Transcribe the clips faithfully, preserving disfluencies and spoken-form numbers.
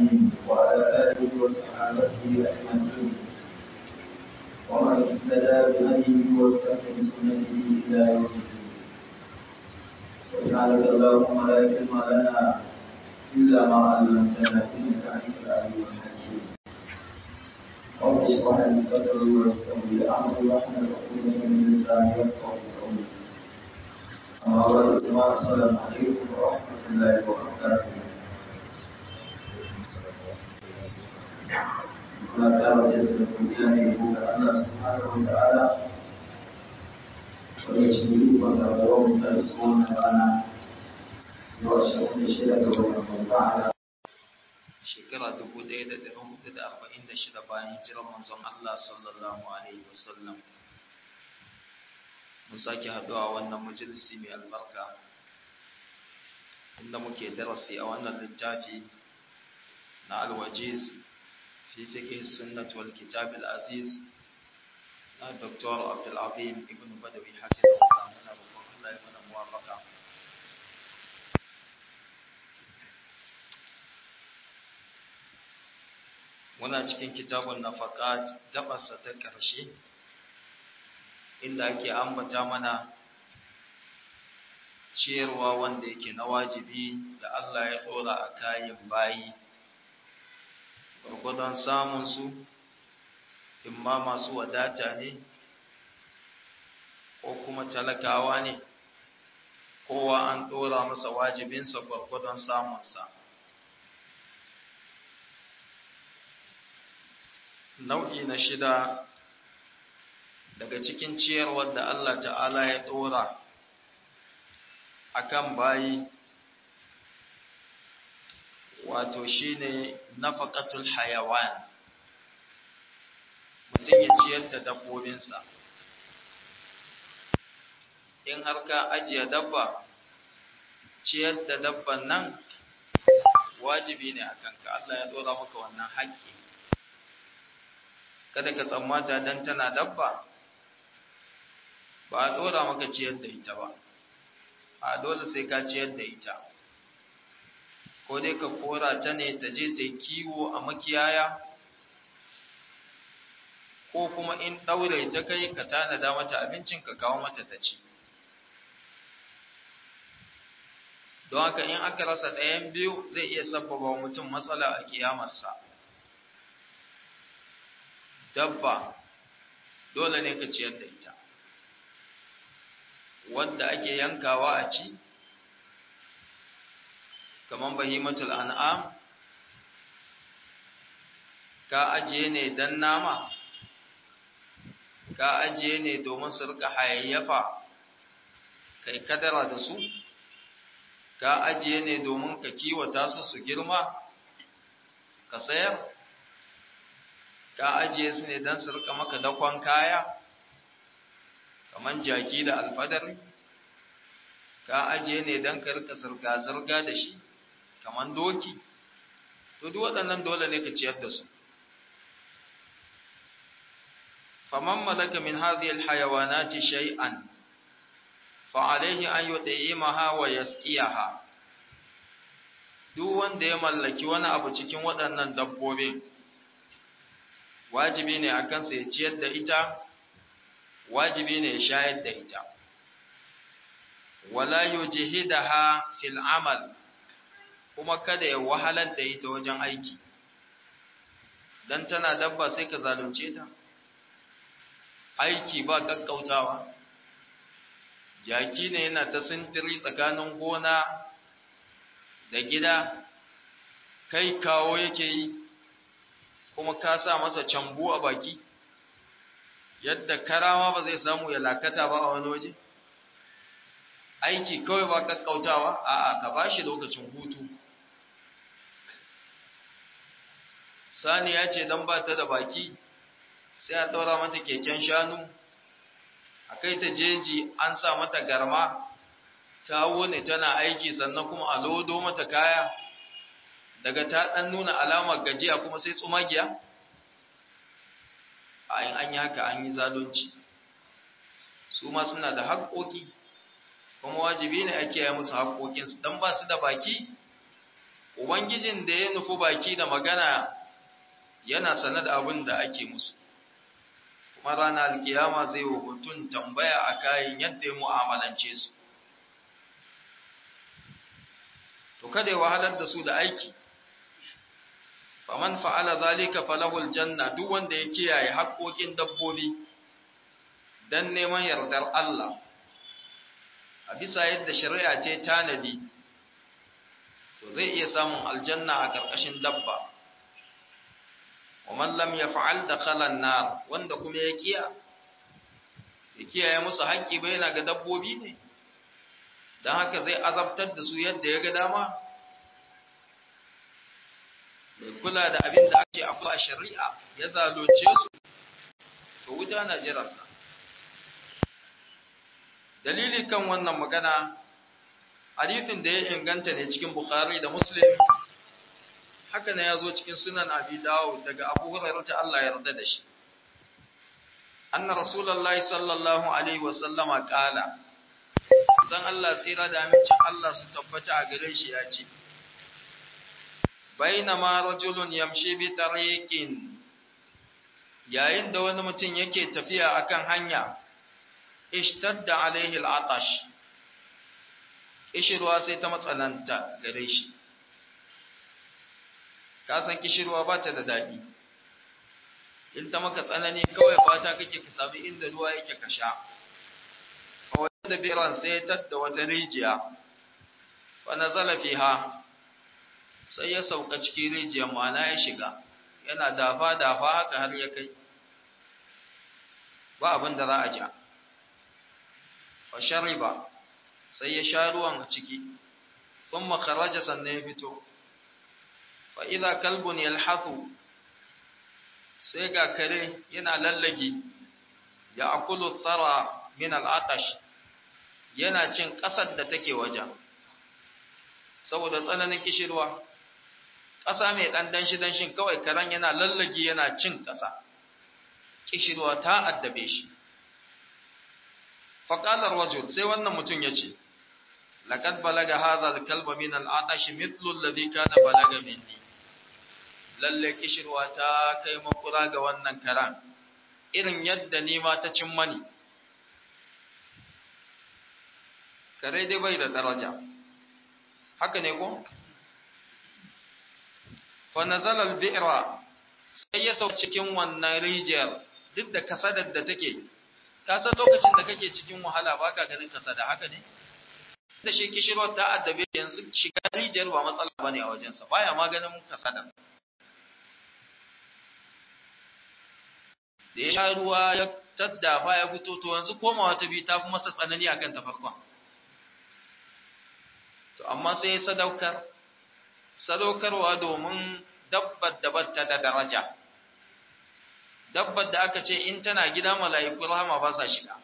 إبراهيم وعلى آله وصحابته أجمعين ومن اهتدى بهديه واستنى بسنته إلى يوم الدين. سبحانك اللهم لا علم لنا إلا ما علمتنا إنك أنت العليم الحكيم. رب اشرح لي صدري ويسر لي أمري واحلل عقدة من لساني يفقهوا قولي. أما بعد السلام عليكم ورحمة الله وبركاته. Muna ƙara jaddada godiya ne ga Allah subhanahu wa ta'ala wanda shi ne ikon sabuwar mutar su wannan rana zuwa ashirin da shida ga watan Ramadana shekara dubu ɗaya da ɗari hudu da arba'in da shida bayan hijirar manzon Allah sallallahu alaihi wasallam. Mun sake haɗuwa wannan majalisi mai albarka inda muke darasi a wannan littafi na Al-Wajiz في فقه السنة والكتاب العزيز الدكتور عبد العظيم ابن بدوي حفظه الله من رحمه الله يمنى موافقة. muna cikin kitabun nafaqat gabarsa ta ƙarshe inda ake ambata mana ciyarwa wanda yake na wajibi da Allah ya ɗora a kayan bayi gwargwadon samunsu in ma masu wadata ne ko kuma talakawa ne kowa an ɗora masa wajibinsa gwargwadon samunsa. Nau'i na shida daga cikin ciyarwar da Allah ta'ala ya ɗora akan bayi wato shine nafaqatul hayawan, mutum ya ciyar da dabbobinsa. In har ka ajiye dabba, ciyar da dabban nan wajibi ne a kanka, Allah ya dora maka wannan haƙƙi. Kada ka tsammata dan tana dabba ba a dora maka ciyar da ita ba, a dole sai ka ciyar da ita. Ko dai ka kora ta ne ta je ta yi kiwo a makiyaya, ko kuma in ɗaure ta kai ka tanada mata abincin ka kawo mata ta ci. Don haka in aka rasa ɗayan biyu zai iya sabbaba wa mutum matsala a kiyamarsa. Dabba dole ne ka ciyar da ita, wadda ake yankawa a ci, kaman bahimatul an'am ka ajiye ne dan nama, ka ajiye ne domin su rika hayayyafa kai kadara da su, ka ajiye ne domin ka kiwata su su girma ka sayar, ka ajiye su ne dan su rika maka dakon kaya kaman jaki da alfadari, ka ajiye ne dan ka rika zirga-zirga da shi kaman doki, to duk waɗannan dole ne ka ciyar da su. faman malaka min hadhihi alhayawanati shay'an fa alayhi an yut'imaha wa yasqiyaha, duk wanda ya mallaki wani abu cikin waɗannan dabbobin wajibi ne akan sa ya ciyar da ita, wajibi ne ya shayar da ita, wala yujhidaha fil amal, kuma kada ya wahalar da ita wajen aiki. Dan tana dabba sai ka zalunce ta, aiki ba kakkautawa. Jaki ne yana ta sintiri tsakanin gona da gida, kai kawo yake yi, kuma ka sa masa cambu a baki yadda karawa ba zai samu ya lakata ba a wani waje. Aiki kawai ba kakkautawa, a'a ka bashi lokacin hutu. Saniya ce dan ba ta da baki sai a ɗaura mata keken shanu, a kai ta jeji an sa mata garma, ta wune tana aiki sannan kuma a lodo mata kaya, daga ta ɗan nuna alamar gajiya kuma sai tsumagiya. A yin an yi haka an yi zalunci. Su ma suna da haƙƙoƙi, kuma wajibi ne ake yi musu haƙƙoƙinsu, don ba su da baki ubangijin da ya nufi baki da magana yana sanar da abin da ake musu, kuma ranar alkiyama zai wa mutum tambaya a kayan yadda ya mu'amalance su. To kada ya wahalar da su da aiki, faman fa'ala zalika falahul janna, duk wanda ya kiyaye haƙoƙin dabbobi dan neman yardar Allah a bisa yadda shari'a ta tanadi, to zai iya samun aljanna a ƙarƙashin dabba. wa man lam yaf'al dakhala an-nar, wanda kuma ya kiya ya kiyaye musu haƙƙi bai yana ga dabbobi ne, dan haka zai azabtar da su yadda ya ga dama, bai kula da abin da ake akwai a shari'a, ya zalunce su, to wuta na jiransa. Dalili kan wannan magana, hadisin da ya inganta ne cikin Bukhari da Muslim, haka ne ya zo cikin Sunan Abi Dawud daga Abu Hurairah ta Allah ya yarda da shi. Anna Rasulullahi sallallahu alaihi wa sallama qala, zan Allah tsira da amincin Allah su tabbata a gare shi ya ce, bainama rajulun yamshi bi tariqin, yayin da wani mutum yake tafiya akan hanya, ishtadda alaihi al'atash, kishirwa sai ta matsananta gare shi. Ka san kishirwa ba ta da daɗi, in ta maka tsanani kawai fata kake ka sami inda ruwa yake ka sha. A wajen da biran sai ta da wata rijiya, fa nazala fiha, sai ya sauka cikin rijiyar, ma'ana ya shiga, yana dafa-dafa haka har ya kai, ba abin da za a ja. Fa shariba, sai ya sha ruwan a ciki, sun makaraja sannan ya fito. Fa idza kalbun yalhathu, sai ga kare yana lallage, ya akulu tsara min al'atash, yana cin ƙasar da take wajen, saboda tsananin kishirwa. Ƙasa mai ɗan danshi-danshin kawai karen yana lallage yana cin ƙasa, kishirwa ta addabe shi. Faƙalar rajul, sai wannan mutum ya ce, laƙad balaga hazal kalba min al'atashi mithlul ladhi kana balaga minni. Lalle kishirwa ta kai makura ga wannan karan, irin yadda ni ma ta cin mani. Kare dai bai da daraja, haka ne ko? Fa nazala al-bi'ra, sai ya sauka cikin wannan rijiyar, duk da kasadar da take. Ka san lokacin da kake cikin wahala baka ganin kasada, haka ne? Da shi kishirwa ta addabe, yanzu shiga rijiyar ba matsala bane a wajensa, baya maganin kasada. Da ya sha ruwa ya taddafa ya fito, to yanzu komawa ta biyu ta fi masa tsanani akan ta farkon. To amma sai ya sadaukar, sadaukarwa domin dabbar da batta da daraja. Dabbar da aka ce in tana gida mala'iku rahama ba sa shiga.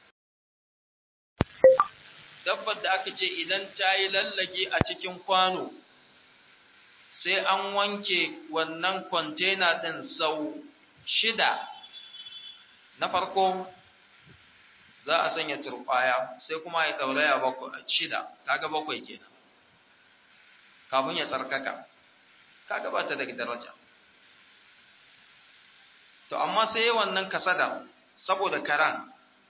Dabbar da aka ce idan ta yi lallage a cikin kwano, sai an wanke wannan kwantena ɗin sau shida. Na farko za a sanya turɓaya, sai kuma ya ɗauraya bakwai shida, kaga bakwai kenan. Kafin ya tsarkaka, kaga ba ta da daraja. To amma sai wannan kasada saboda karan.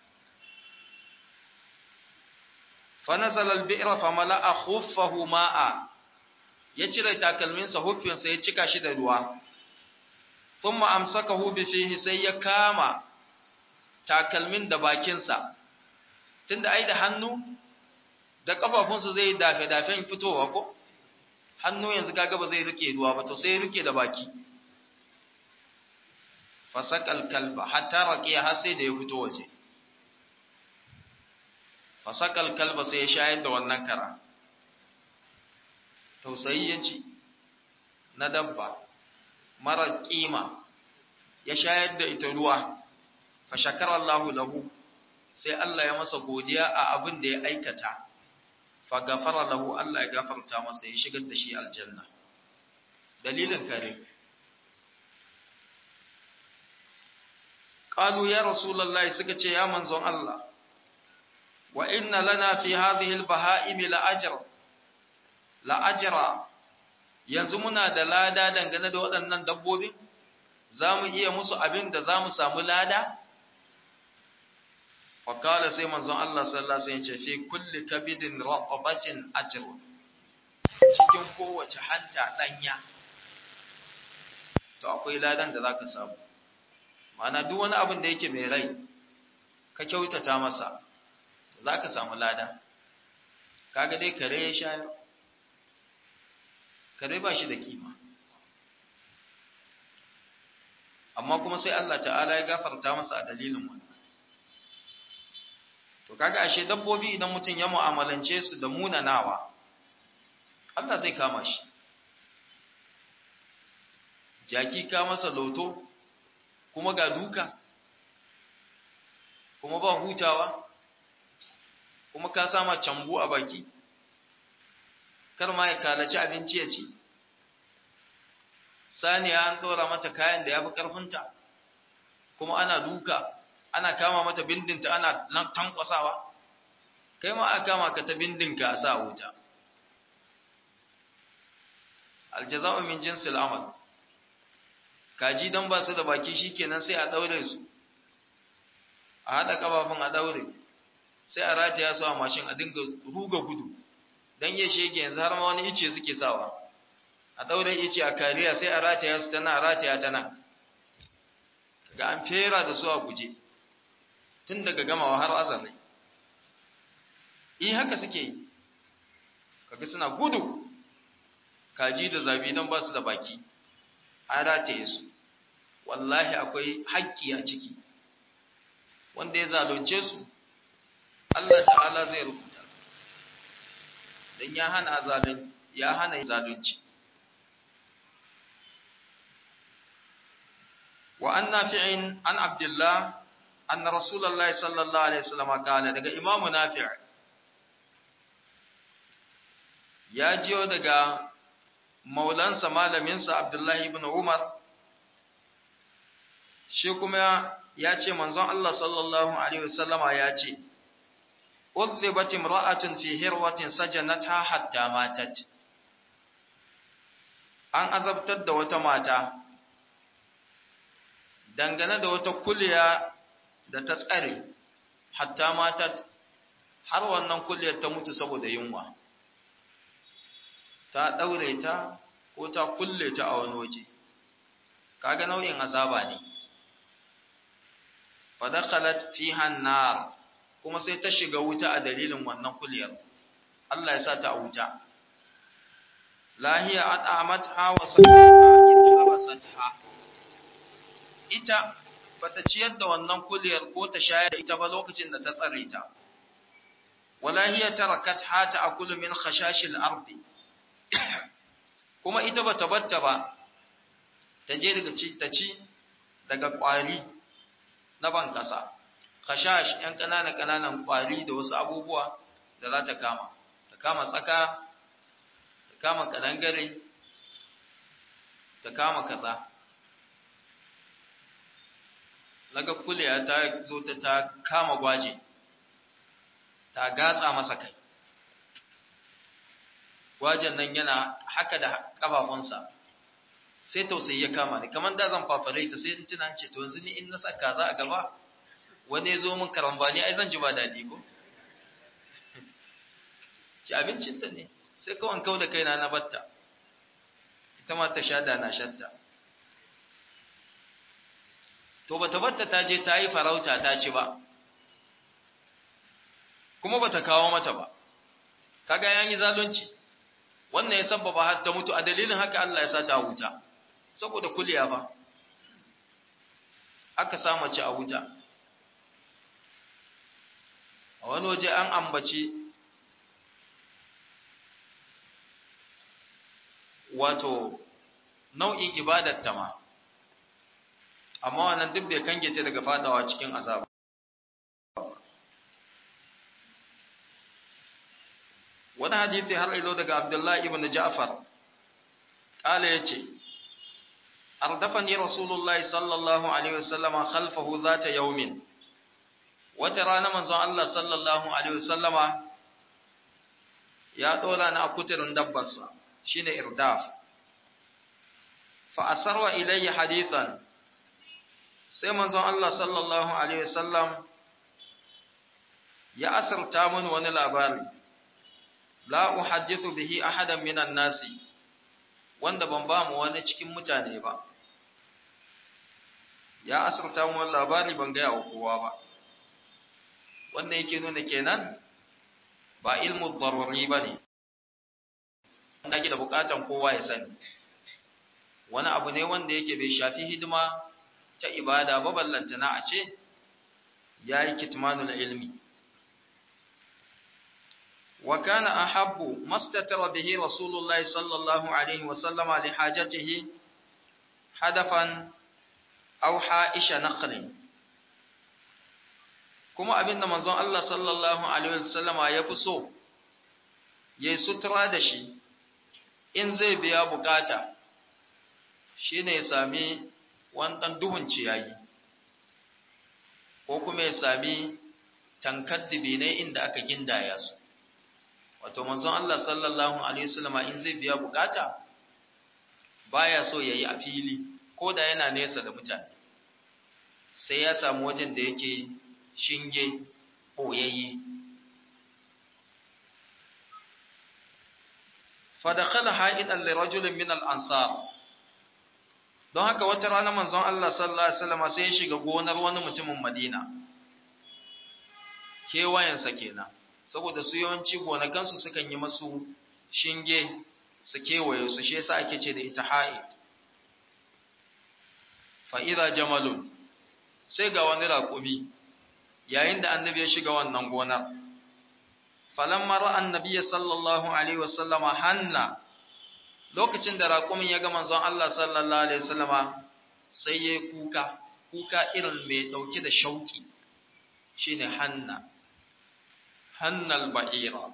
Fa nazala al-bi'ra fa mala'a khuffahu ma'a, ya cire takalminsa huffinsa ya cika shi da ruwa. Thumma amsakahu bi fihi, sai ya kama takalmin da bakinsa, tunda ai da hannu da kafafunsa zai dafe dafen fitowa ko, hannu yanzu kaga ba zai rike ruwa ba, to sai rike da baki. Fasakal kalba hatta raqiya, har sai da ya fito waje. Fasakal kalba, sai ya shayar da wannan kara. Tausayi ya ci na dabba mara kima, ya shayar da ita ruwa. Fa shakara Allahu lahu, sai Allah ya masa godiya a abin da ya aikata. Fa gafara lahu, Allah ya gafarta masa, ya shigar da shi aljanna. Dalilin kare. Qalu ya Rasulullahi, suka ce ya manzon Allah, wa inna lana fi hadhihi al-baha'im la ajra la ajra yanzu muna da lada dangane da waɗannan dabbobin za mu iya musu abin da za mu samu lada faƙala sai manzon Allah sallallahu alaihi wasallam ya ce fi kulli kabidin raqabatin ajr cikin kowace hanta danya to akwai ladan da zaka samu ma'ana duk wani abin da yake mai rai ka kyautata masa to zaka samu lada kaga dai kare ya sha kare ba shi da kima amma kuma sai Allah ta'ala ya gafarta masa a dalilin wannan to kaga ashe dabbobi idan mutum ya mu'amalance su da munanawa Allah zai kama shi jaki ka masa loto kuma ga duka kuma ba hutawa kuma ka sama cambu a baki kar ma ya kalaci abinci ya ci saniya an ɗora mata kayan da ya fi ƙarfinta kuma ana duka ana kama mata bindinta ana tankwasawa kai ma aka kama ka ta bindinka a sa wuta aljaza'u min jinsil amal kaji dan ba su da baki shikenan sai a daure su a hada kafafun a daure sai a rataya su a mashin a dinga ruga gudu dan ya shege yanzu har ma wani ice suke sawa a daure ice a kariya sai a rataya su tana rataya tana ga an fera da su a guje tun daga gamawa har azare eh haka suke yi kaga suna gudu kaji da zabi dan ba su da baki an rataye su wallahi akwai haƙƙi a ciki wanda ya zalunce su Allah ta'ala zai rubuta dan ya hana zalun ya hana zalunci wa an nafi'in an abdullah anna rasulullahi sallallahu alaihi wasallam qala daga imamu nafi' ya jiyo daga maulansa malaminsa abdullahi ibn umar shi kuma ya ce manzon Allah sallallahu alaihi wasallama ya ce udhibat imra'atun fi hirwatin sajanatha hatta matat an azabtar da wata mata dangane da wata kuliya da ta tsare hatta matat har wannan kuliyar ta mutu saboda yunwa ta daure ta ko ta kulle ta a wani waje kaga nau'in azaba ne fa dakhalat fiha an-nar kuma sai ta shiga wuta a dalilin wannan kulliyar Allah ya sa ta a wuta lahiya at'amatha wa saqatha ita bata ciyar da wannan kulliyar ko ta shayar da ita ba lokacin da ta tsare ta wala hiya tarakatha ta'kulu min khashashil ardi kuma ita bata batta ba ta je daga ci ta ci daga kwari na ban kasa khashash yan kanana kananan kwari da wasu abubuwa da za ta kama ta kama tsaka ta kama kadangare ta kama kaza laga kuliya ta zo ta ta kama gwaje ta gatsa masa kai gwajen nan yana haka da kafafunsa sai tausayi ya kama ni kamar da zan fafare ta sai in tuna ce to yanzu ni in na saka za a gaba wani ya zo min karambani ai zan ji ba daɗi ko ci abincinta ne sai kawai kau da kaina na batta ita ma ta sha da na shatta to bata batta ta je ta yi farauta ta ci ba kuma bata kawo mata ba kaga yayi zalunci wannan ya sabbaba har ta mutu a dalilin haka Allah ya sa ta wuta saboda kuliya ba aka sa mace a wuta a wani waje an ambaci wato nau'in ibadar ta ma amma wannan duk bai kange ta daga fadawa cikin azaba wani hadithi har ilo daga Abdullahi ibn Ja'far kala yace ardafani rasulullahi sallallahu alaihi wasallama khalfahu zata yawmin wata rana manzon Allah sallallahu alaihi wasallama ya dora ni a kuturin dabbarsa shine irdaf fa asarwa ilayya hadithan, sai manzon Allah sallallahu alaihi wasallam ya asarta mun wani labari, la uhaddithu bihi ahadan minan nasi, wanda ban ba mu wani cikin mutane ba. Ya asarta mun wani labari ban ga wa kowa ba. Wannan yake nuna kenan ba ilmu daruri bane, wanda ake da bukatan kowa ya sani. Wani abu ne wanda yake bai shafi hidima ta ibada ba, ballantana a ce yayi kitmanul ilmi. Wa kana ahabbu mastatara bihi rasulullahi sallallahu alaihi wa sallama li hajatihi hadafan aw ha'isha naqlin. Kuma abinda manzon Allah sallallahu alaihi wa sallama ya fi so yayi sutura da shi in zai biya bukata, shine ya sami wani ɗan duhun ciyayi, ko kuma ya sami tankar dibinai inda aka gindaya su. Wato manzon Allah sallallahu alaihi wasallama in zai biya bukata baya so yayi a fili, ko da yana nesa da mutane, sai ya samu wajen da yake shinge boyayye. fa dakhala ha'idan li rajulin min al-ansar, don haka wata rana manzon Allah sallallahu alaihi wasallam sai ya shiga gonar wani mutumin Madina, kewayensa kenan, saboda su yawanci gonakansu sukan yi masu shinge su kewaye su, shi yasa ake ce da ita ha'id. Fa idza jamalun, sai ga wani raƙumi yayin da annabi ya shiga wannan gonar. Falamma ra'a annabiyya sallallahu alaihi wasallama hanna, lokacin da raƙumin ya ga manzon Allah sallallahu alaihi wasallama sai ya kuka, kuka irin mai dauke da shauki, shine hanna, hannal ba'ira,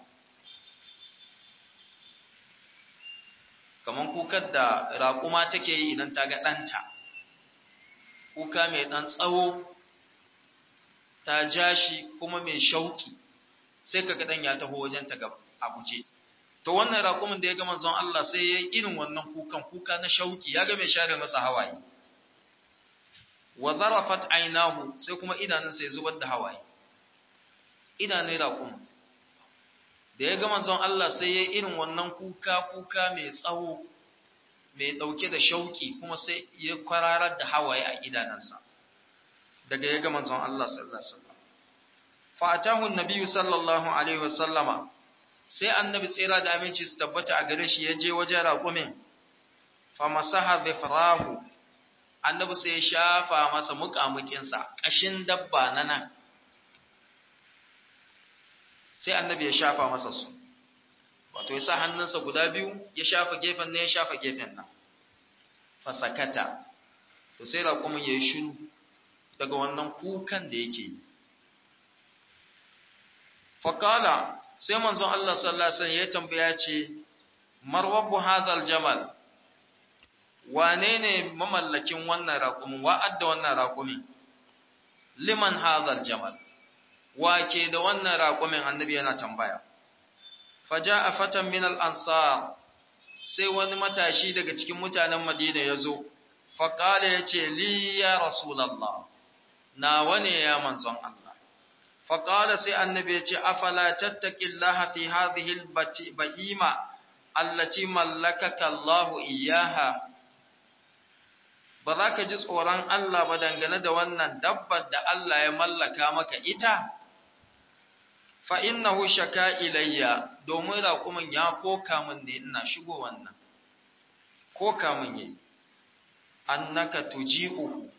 kaman kukar da raƙuma take yi idan ta ga ɗanta, kuka mai ɗan tsawo, ta jashi kuma mai shauki, sai kaga ɗan ya taho wajen ta ga a guje. To wannan raƙumin da ya ga manzon Allah sai ya yi irin wannan kukan, kuka na shauki, ya ga mai share masa hawaye. Wa zarafat ainahu, sai kuma idanunsa ya zubar da hawaye. Idanun raƙumin da ya ga manzon Allah sai ya yi irin wannan kuka, kuka mai tsawo, mai ɗauke da shauki, kuma sai ya kwararar da hawaye a idanunsa daga ya ga manzon Allah sallallahu alaihi wasallam. Fa atahu an-nabiyyu sallallahu alaihi wasallama, sai annabi tsira da aminci su tabbata a gare shi ya je wajen raƙumin. Fa masaha dhifrahu, annabi sai ya shafa masa muƙamuƙinsa, ƙashin dabba na nan, sai annabi ya shafa masa su, wato ya sa hannunsa guda biyu ya shafa gefen nan ya shafa gefen nan. Fa sakata, to sai raƙumin ya yi shiru daga wannan kukan da yake yi. Fa qala, sai manzon Allah sallallahu alaihi wasallam ya tambaya ce, marwabu hadhal jamal, wane ne mamallakin wannan raƙumin, wa adda wannan raƙumin? Liman hadhal jamal, wa ke da wannan raƙumin? Annabi yana tambaya. Faja'a fatan min al-ansar, sai wani matashi daga cikin mutanen Madina ya zo. Fa qala, yace li ya rasulullah, nawa ne ya manzon Allah. Faƙala sai annabi ya ce, afala tattaqillaha fi hadhihi al-bahima allati mallakaka Allahu iyyaha, ba za ka ji tsoron Allah ba dangane da wannan dabbar da Allah ya mallaka maka ita? Fa innahu shaka ilayya, domin raƙumin ya koka min ne ina shigo wannan, koka min yi, annaka tuji'uhu,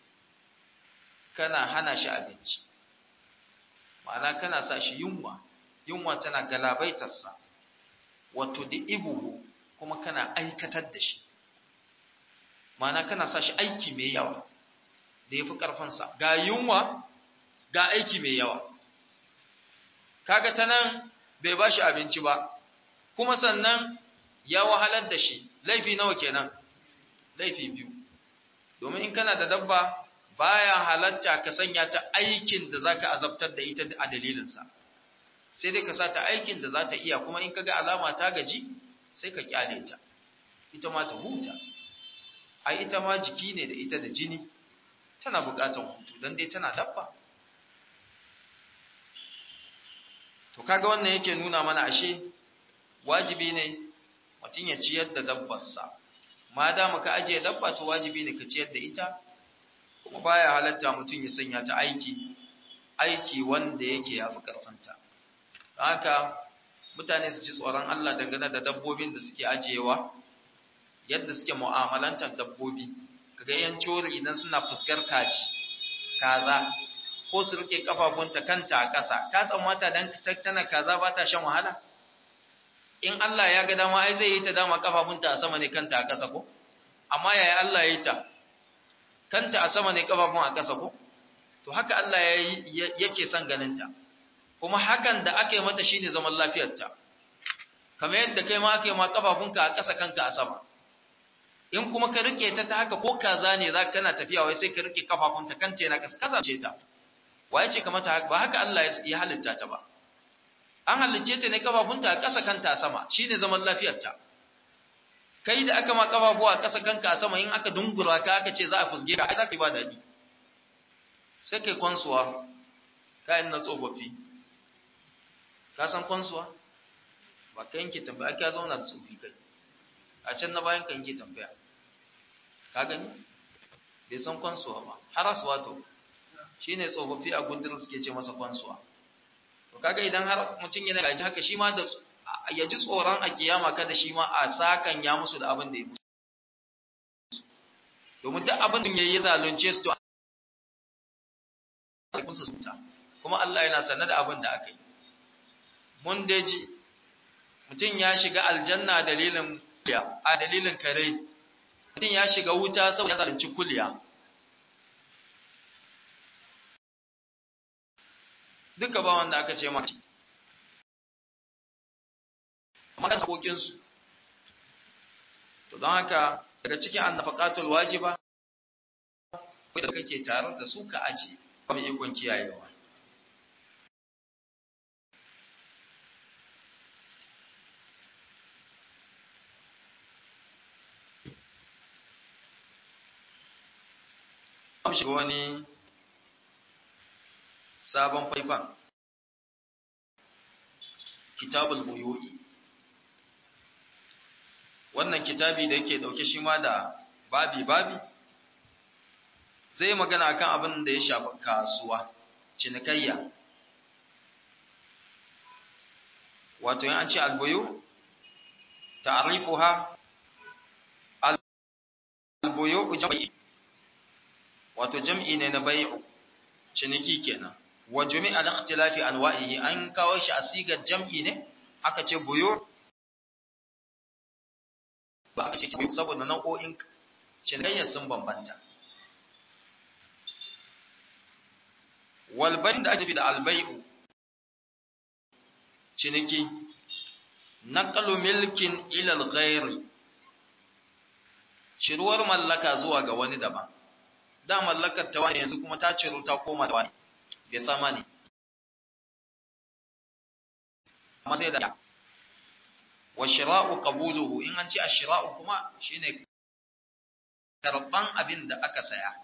kana hana shi abinci, ma'ana kana sa shi yunwa, yunwa tana galabaitarsa, wato da ibuhu, kuma kana aikatar da shi, ma'ana kana sa shi aiki mai yawa da ya fi ƙarfinsa, ga yunwa ga aiki mai yawa. Kaga ta nan bai ba shi abinci ba, kuma sannan ya wahalar da shi, laifi nawa kenan? Laifi biyu. Domin in kana da dabba, baya halatta ka sanya ta aikin da zaka azabtar da ita a dalilinsa, sai dai ka sa ta aikin da za ta iya, kuma in kaga alama ta gaji sai ka kyale ta, ita ma ta huta. ai ita ma jiki ne da ita da jini, tana buƙatar hutu don dai tana dabba. To kaga wannan yake nuna mana ashe wajibi ne mutum ya ciyar da dabbarsa, ma da muka ajiye dabba to wajibi ne ka ciyar da ita, kuma baya halatta mutum ya sanya ta aiki aiki wanda yake yafi karfanta. Don haka mutane su ji tsoron Allah dangane da dabbobin da suke ajiyewa, yadda suke mu'amalantar dabbobi. Kaga yan cori idan suna fuskar kaji kaza ko su rike kafafunta kanta a ƙasa, ka tsammata dan tana kaza ba ta shan wahala? In Allah ya ga dama ai zai yi ta dama kafafunta a sama ne kanta a ƙasa ko? Amma yaya Allah ya yi ta? Kanta a sama ne kafafun a ƙasa ko? To haka Allah ya yi yake son ganinta. Kuma hakan da aka yi mata shine zaman lafiyarta. Kamar yadda kai ma aka yi ma kafafunka a ƙasa kanka a sama. In kuma ka rike ta ta haka ko kaza ne za kana tafiya wai sai ka rike kafafunta kanta yana ƙasa kasance ta. Waye ce kamata haka? Ba haka Allah ya halitta ta ba. An halicce ta ne kafafunta a ƙasa kanta a sama, shine zaman lafiyarta. Kai da aka ma kafafu a ƙasa kanka a sama, in aka dungura ka aka ce za a fusge ka ai za ka yi ba daɗi. Sai kai kwansuwa kayan na tsofaffi. Ka san kwansuwa? Ba ka yanke tambaya, ka zauna da tsofi kai. A can na bayan ka yanke tambaya. Ka gani? Bai san kwansuwa ba. Harasuwa to. Shine tsofaffi a gundun suke ce masa kwansuwa. To kaga idan har mutum yana gaji haka shi ma da ya ji tsoron a kiyama kada shi ma a sakan ya musu da abin da ya musu. Domin duk abin da ya yi zalunce su to musu sunta. Kuma Allah yana sanar da abin da aka yi. Mun daji mutum ya shiga aljanna dalilin kuliya, a dalilin kare. Mutum ya shiga wuta saboda ya zalunci kuliya. Duka ba wanda aka ce maka amma kan hakokinsu. To don haka daga cikin annafaqatul wajiba da kake tare da su ka aje ba mai ikon kiyayewa. An shiga wani sabon faifan kitabul buyu'i. Wannan kitabi da yake dauke shi ma da babi babi zai magana akan abin da ya shafi kasuwa, cinikayya. Wato yan an ce albuyu ta'rifuha albuyu jam'i, wato jam'i ne na bai'u, ciniki kenan. Wa jumi'a al-ikhtilafi anwa'ihi, an kawo shi a sigar jam'i ne aka ce buyu, ba aka ce buyu saboda nau'o'in cinikayyar sun bambanta. Wal bay' da ake da al-bay'u ciniki, naqlu milkin ila al-ghayr, ciruwar mallaka zuwa ga wani daban. Da mallakar ta wani yanzu kuma ta ciru ta koma ta wani, bai sama ne. Amma sai da wa shira'u qabuluhu, in an ce ash-shira'u kuma shine karban abin da aka saya.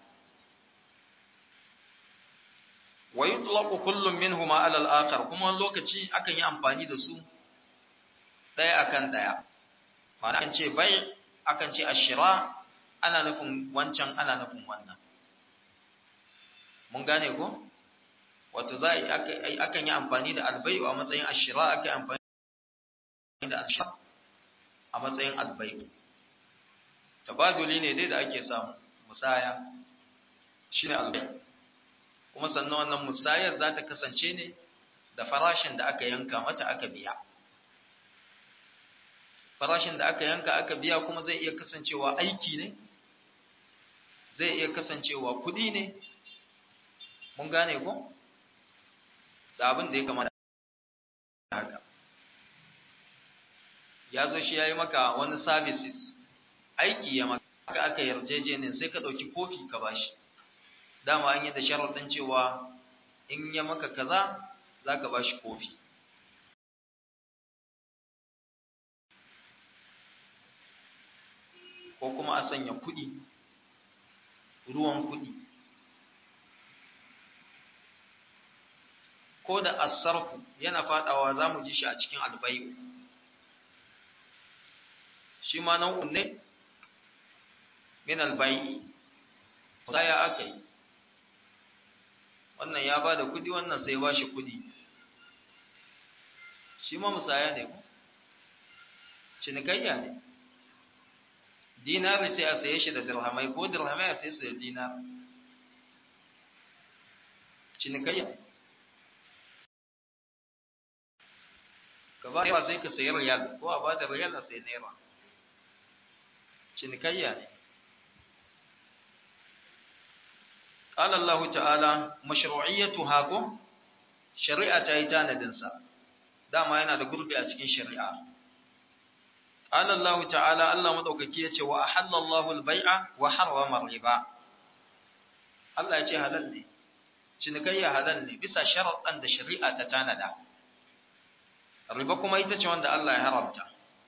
Wa yutlaqu kullun minhuma 'ala al-akhar, kuma lokaci akan yi amfani da su daya akan daya. Ma'ana an ce bai, akan ce ash-shira', ana nufin wancan ana nufin wannan. Mun gane ko? Wato za a akan yi amfani da albayu a matsayin ashira, aka yi amfani da ashira a matsayin albayu. Tabaduli ne dai da ake samu, musaya shi ne albayu. Kuma sannan wannan musayar za ta kasance ne da farashin da aka yanka mata aka biya. Farashin da aka yanka aka biya kuma zai iya kasancewa aiki ne, zai iya kasancewa kudi ne. Mun gane ko? Da abin da ya kamata haka. Ya zo shi ya yi maka wani services, aiki ya maka, aka aka yarjejenin sai ka ɗauki kofi ka bashi. Dama an yi da sharaɗin cewa in ya maka kaza za ka bashi kofi. ko kuma a sanya kuɗi, ruwan kuɗi, ko da asarfu yana faɗawa za mu ji shi a cikin albayu, shi ma nau'un ne min albayi, ya aka yi, wannan ya ba da kuɗi, wannan sai ba shi kuɗi, shi ma musaya ne ku, cinikayya ne, dinari sai a saye shi da dirhamai, ko dirhamai a saye su da dinar, cinikayya. Ka ba naira sai ka sayi riyal, ko a ba da riyal a sayi naira, cinikayya ne. قال الله تعالى مشروعيتها ko shari'a ta yi tanadinsa, dama yana da gurbi a cikin shari'a. قال الله تعالى Allah madaukaki yace wa ahallallahu al-bai'a wa harrama riba. Allah yace halal ne, cinikayya halal ne bisa sharaɗan da shari'a ta tanada. Riba kuma ita ce wanda Allah ya haramta.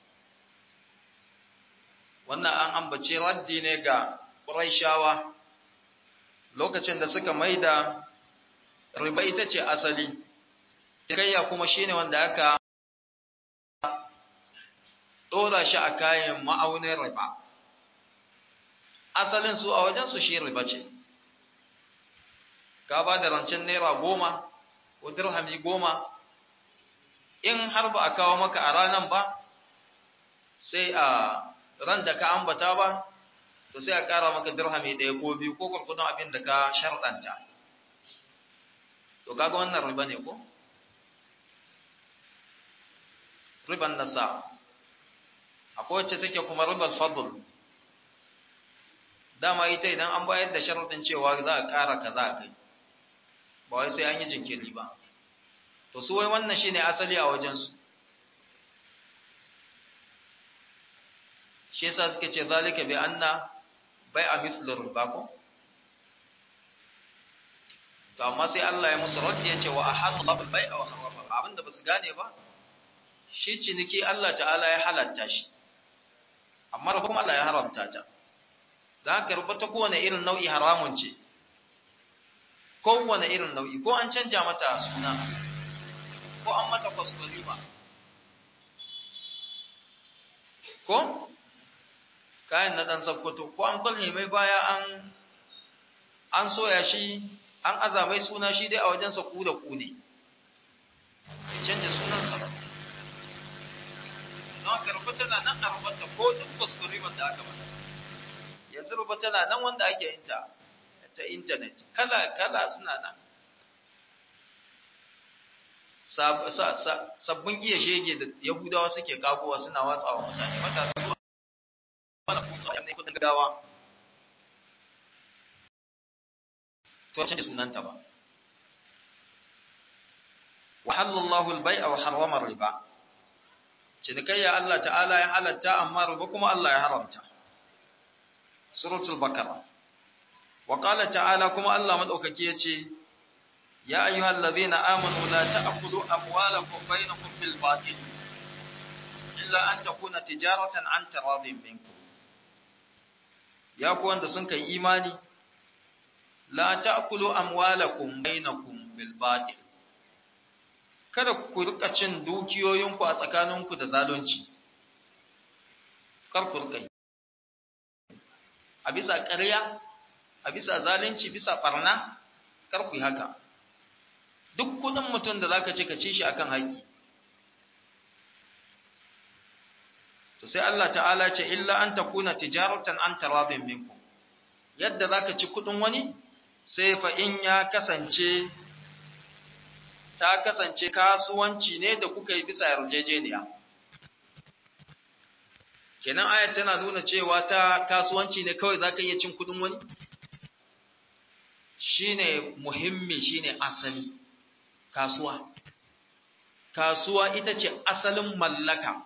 Wannan an ambace raddi ne ga Qurayshawa lokacin da suka maida riba ita ce asali, cinikayya kuma shine wanda aka ɗora shi a kayan ma'aunin riba. Asalin su a wajen su shi riba ce, ka ba da rancen naira goma ko dirhami goma, in har ba a kawo maka a ranan ba, sai a ran da ka ambata ba, to sai a ƙara maka dirhami ɗaya ko biyu ko gwargwadon abin da ka sharɗanta. To kaga wannan riba ne ko? Riban nasa. Akwai wacce take kuma ribar fadl. Dama ita idan an bayar da sharaɗin cewa za a ƙara kaza kai, ba wai sai an yi jinkiri ba. To su wai wannan shine asali a wajensu. Shi yasa suke ce zalika bi anna bai'a mithlu riba ko? To amma sai Allah ya musu raddi ya ce wa ahalla bil bai'a wa harrama. Abinda basu gane ba, shi ciniki Allah ta'ala ya halatta shi, amma kuma Allah ya haramta ta. Da haka rubuta kowane irin nau'i haramun ce, kowane irin nau'i, ko an canja mata suna, ko an mata kwaskwalima, ko kayan na ɗan sakkwato, ko an kwalne mai baya an an soya shi, an aza mai suna shi dai a wajensa ku da ku ne, bai canja sunansa ba. Don haka rubuta na nan a rubuta ko duk kwaskwalimar da aka mata. Yanzu rubuta na nan wanda ake yin ta ta intanet, kala-kala suna nan. Sabbin iya shege da Yahudawa suke kagowa suna watsawa mutane, matasa zuwa wani kusa a yanayi kudin gawa. To, canje sunanta ba. Wa halallahu al-bai'a wa harrama riba. Cinikayya Allah ta'ala ya halatta, amma riba kuma Allah ya haramta. Suratul Baqara. Wa qala ta'ala kuma Allah madaukaki yace ya ayyuhallazina amanu la ta'kulu amwalakum bainakum bil batil illa an takuna tijaratan an taradin minkum. Ya ku wanda sun kai imani, la ta'kulu amwalakum bainakum bil batil. Kada ku rika cin dukiyoyinku a tsakaninku da zalunci. Kar ku rika yi. A bisa ƙarya, a bisa zalunci, bisa ɓarna, kar ku yi haka. Duk kuɗin mutum da za ka ci ka ci shi akan haƙƙi. To sai Allah ta'ala ce, illa an ta kuna tijaratan an taradin minku. Yadda za ka ci kuɗin wani, sai fa in ya kasance, ta kasance kasuwanci ne da kuka yi bisa yarjejeniya. Kenan ayat tana nuna cewa ta kasuwanci ne kawai za ka iya cin kudin wani? Shi ne muhimmi, shi ne asali, kasuwa. Kasuwa ita ce asalin mallaka.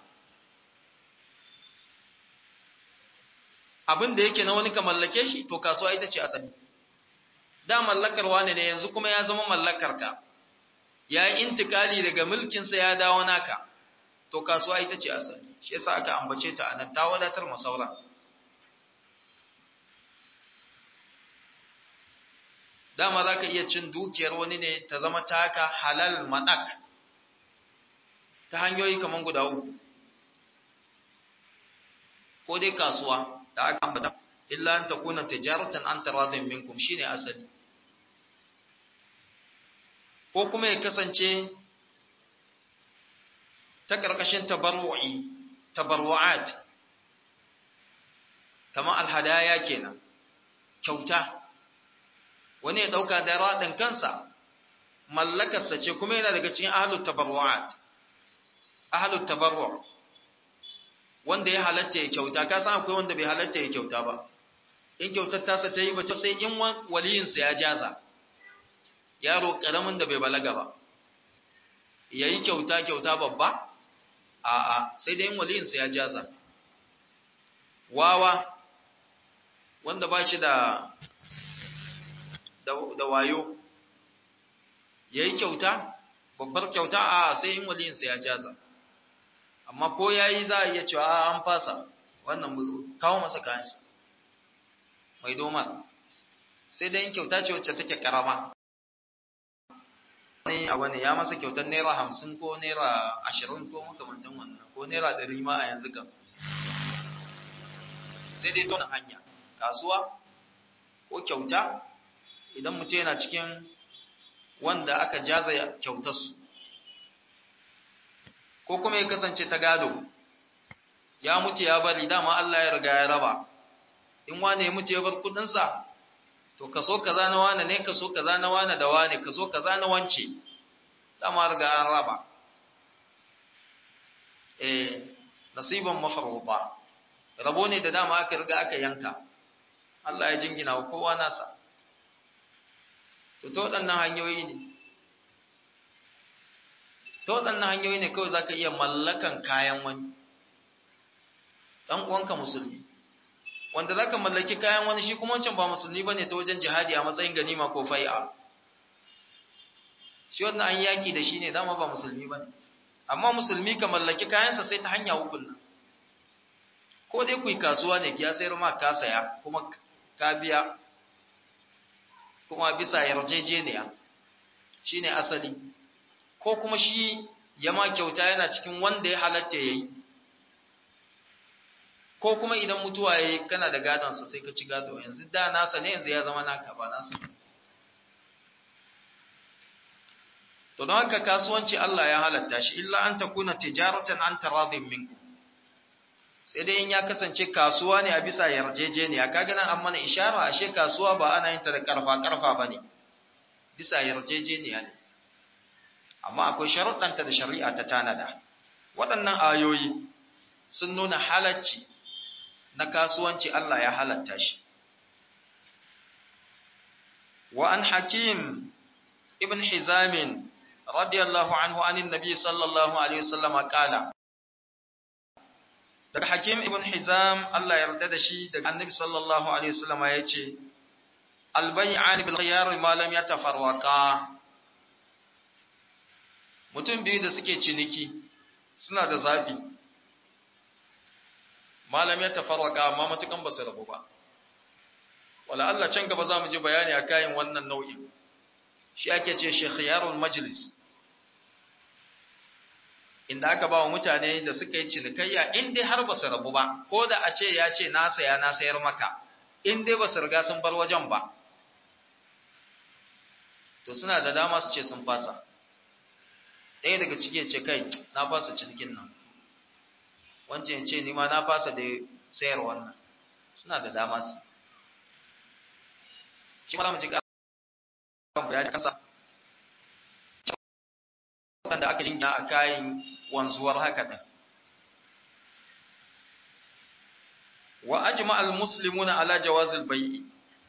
Abin da yake na wani ka mallake shi, to kasuwa ita ce asali. Da mallakar wane ne, yanzu kuma ya zama mallakarka. Ya yi intikali daga mulkinsa ya dawo naka, to kasuwa ita ce asali. Shi yasa aka ambace ta anan, ta wadatar masauran. dama za ka iya cin dukiyar wani ne ta zama taka halal maɗak ta hanyoyi kamar guda uku, ko dai kasuwa da aka ambata, illa an takuna tijaratan an taradin minkum shine asali, ko kuma ya kasance ta ƙarƙashin tabarru'i tabarru'at kamar alhadaya kenan, kyauta wani ya ɗauka da raɗin kansa mallakarsa ce kuma yana daga cikin ahalut tabarru'at ahalut tabarru' wanda ya halatta ya kyauta, ka san akwai wanda bai halatta ya kyauta ba, in kyautar tasa ta yi ba sai in waliyinsa ya jaza, yaro ƙaramin da bai balaga ba ya yi kyauta kyauta babba, a'a sai dai in waliyinsa ya jaza. Wawa wanda ba shi da da wayo ya yi kyauta babbar kyauta, a sai in waliyinsa ya jaza, amma ko ya yi za a iya cewa a an fasa wannan kawo masa kayansa mai domar, sai dai in kyauta ce wacce take karama, wani a wani ya masa kyautar naira hamsin ko naira ashirin ko makamantan wannan, ko naira ɗari ma a yanzu kan, sai dai tona hanya kasuwa ko kyauta idan mutum yana cikin wanda aka jaza kyautarsu, ko kuma ya kasance ta gado, ya mutu ya bari dama Allah ya riga ya raba, in wane ya mutu ya bar kudinsa to kaso kaza na wane ne, kaso kaza na wane da wane, kaso kaza na wance, dama riga an raba, eh nasiban mafruḍa, rabo ne da dama aka riga aka yanka, Allah ya jingina wa kowa nasa. To ta waɗannan hanyoyi ne, ta waɗannan hanyoyi ne kawai za ka iya mallakan kayan wani ɗan uwanka musulmi, wanda za ka mallaki kayan wani shi kuma wancan ba musulmi ba ne ta wajen jihadi a matsayin ganima ko fai'a, shi wannan an yaƙi da shi ne dama ba musulmi ba ne, amma musulmi ka mallaki kayansa sai ta hanya hukun nan, ko dai ku yi kasuwa ne ya sayar ma ka saya kuma ka biya kuma bisa yarjejeniya shine asali, ko kuma shi ya ma kyauta yana cikin wanda ya halatta yayi, ko kuma idan mutuwa yayi kana da gadonsa sai ka ci gado, yanzu da nasa ne yanzu ya zama naka ba nasa. To don haka kasuwanci Allah ya halatta shi, illa an takuna tijaratan an taradin minkum, sai dai in ya kasance kasuwa ne a bisa yarjejeniya, kaga nan an mana ishara ashe kasuwa ba ana yin ta da karfa karfa bane, bisa yarjejeniya ne, amma akwai sharuɗanta da shari'a ta tanada. Waɗannan ayoyi sun nuna halacci na kasuwanci, Allah ya halatta shi. Wa an Hakim ibn Hizam radiyallahu anhu anin nabi sallallahu alaihi wasallam qala, daga Hakim ibn Hizam Allah ya yarda da shi, daga annabi sallallahu alaihi wasallam yace al-bay'an bil khiyar ma lam yatafarraqa, mutum biyu da suke ciniki suna da zabi malam ya tafarraka, amma matukan ba su rabu ba. Wala Allah can gaba za mu je bayani a kayan wannan nau'in, shi ake ce shi khiyarul majlis, inda aka ba wa mutane da suka yi cinikayya in dai har ba su rabu ba, ko da a ce ya ce na saya na sayar maka, in dai ba su riga sun bar wajen ba, to suna da dama su ce sun fasa. Ɗaya daga ciki ya ce kai na fasa cinikin nan, wancan ya ce ni ma na fasa da sayar wannan, suna da dama su. Shi ma za mu ji ƙarar bayani kansa wanda aka jingina a kayan wanzuwar haka ɗin. Wa ajma al-muslimuna ala jawazil bai'i,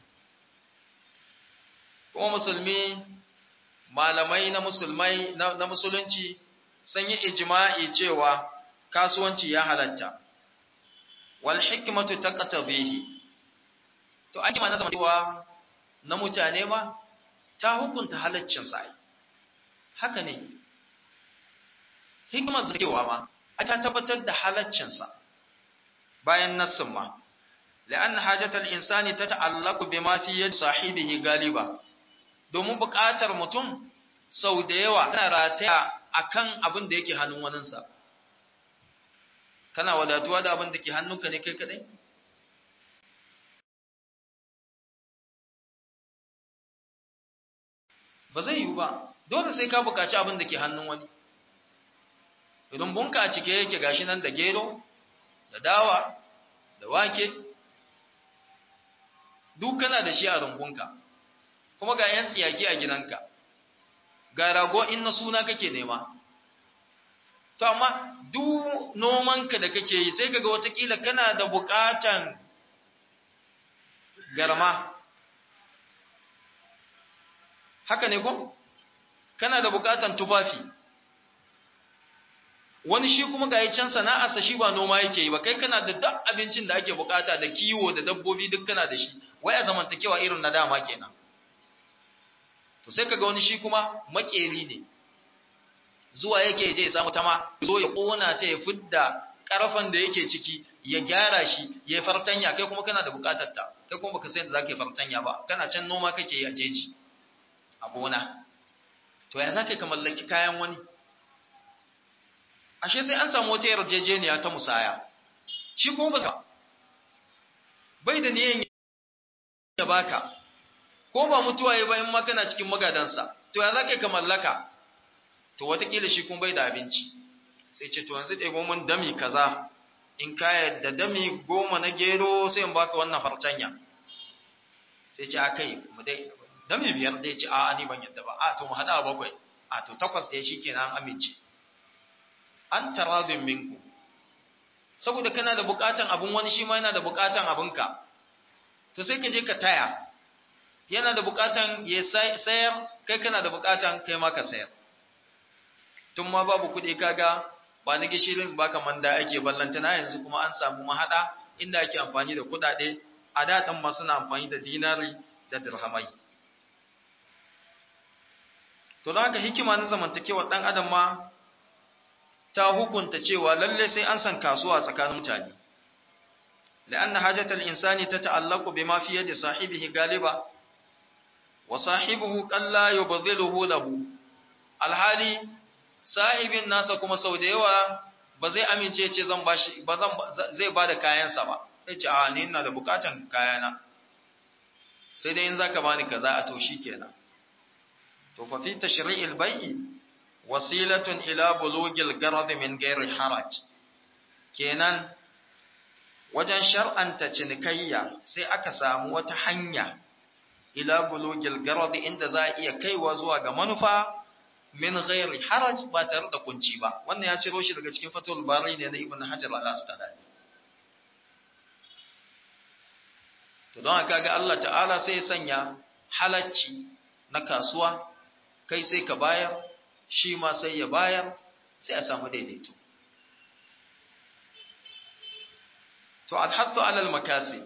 kuma musulmi malamai na musulmai na musulunci sun yi ijma'i cewa kasuwanci ya halatta. Wal hikmatu taqtadhihi, to an kima na zamantakewa na mutane ma ta hukunta halaccin sa. Haka ne, hikimar zakewa ma a ta tabbatar da halaccin sa bayan nassin ma, la'an hajatal insani tata'allaqu bima fi yadi sahibihi galiba, domin buƙatar mutum sau da yawa tana rataya akan abin da yake hannun waninsa. Kana wadatuwa da abin da ke hannunka ne kai kadai? Ba zai yiwu ba, dole sai ka buƙaci abin da ke hannun wani. Idan bunka a cike yake gashi nan da gero, da dawa, da wake, duk kana da shi a rumbunka, kuma ga ‘yan tsiyaki a gidanka, ga rago in na suna kake nema. To, amma duk nomanka da kake yi sai kaga watakila kana da buƙatan garma. Haka ne ko? Kana da buƙatan tufafi. Wani shi kuma ga yi can sana'arsa shi ba noma yake yi ba, kai kana da duk abincin da ake buƙata da kiwo da dabbobi duk kana da shi, wai a zamantakewa irin na dama kenan. To sai kaga wani shi kuma makeri ne. Zuwa yake je ya samu tama, zo ya kona ta ya fidda karfan da yake ciki, ya gyara shi, ya fartanya, kai kuma kana da bukatar ta. Kai kuma baka san yadda zaka yi fartanya ba. Kana can noma kake yi a jeji, a gona. To ya zaka ka mallaki kayan wani? Ashe sai an samu wata yarjejeniya ta musaya. Shi kuma ba bai da niyyar ya baka. Ko ba mutuwa yayi ba in ma kana cikin magadansa. To ya zaka ka mallaka? To watakila shi kun bai da abinci sai ce to yanzu ɗebo mun dami kaza in ka yadda dami goma na gero sai in baka wannan fartanya sai ce akai mu dai dami biyar dai ce a ni ban yadda ba a to mu hada bakwai a to takwas ɗaya shikenan amince an taradin minku saboda kana da bukatan abun wani shi ma yana da bukatan abunka to sai ka je ka taya yana da bukatan ya sayar kai kana da bukatan kai ma ka sayar tun ma babu kuɗi kaga ba na gishirin ba kaman da ake ballanta na yanzu kuma an samu mahada inda ake amfani da kuɗaɗe a daɗin ma suna amfani da dinari da dirhamai to don haka hikima na zamantakewar ɗan adam ma ta hukunta cewa lalle sai an san kasuwa tsakanin mutane la'anna hajatal insani tata'allaqu bima fi yadi sahibihi galiba wa sahibuhu qalla yubdhiluhu lahu alhali sahibin nasa kuma sau da yawa ba zai amince ce zan bashi ba zan zai bada kayansa ba yace a ni ina da bukatan kayana sai dai in zaka bani kaza a to shikenan to fa fi tashri'il bai'i wasilatun ila bulugil garad min ghairi haraj kenan wajen shar'anta cinikayya sai aka samu wata hanya ila bulugil garad inda za a iya kaiwa zuwa ga manufa min ghairi haraj ba tare da kunci ba wannan ya ciro shi daga cikin fatul bari ne na ibn hajar al-asqalani to don haka ga Allah ta'ala sai ya sanya halacci na kasuwa kai sai ka bayar shi ma sai ya bayar sai a samu daidaito to al-hattu ala al-makasi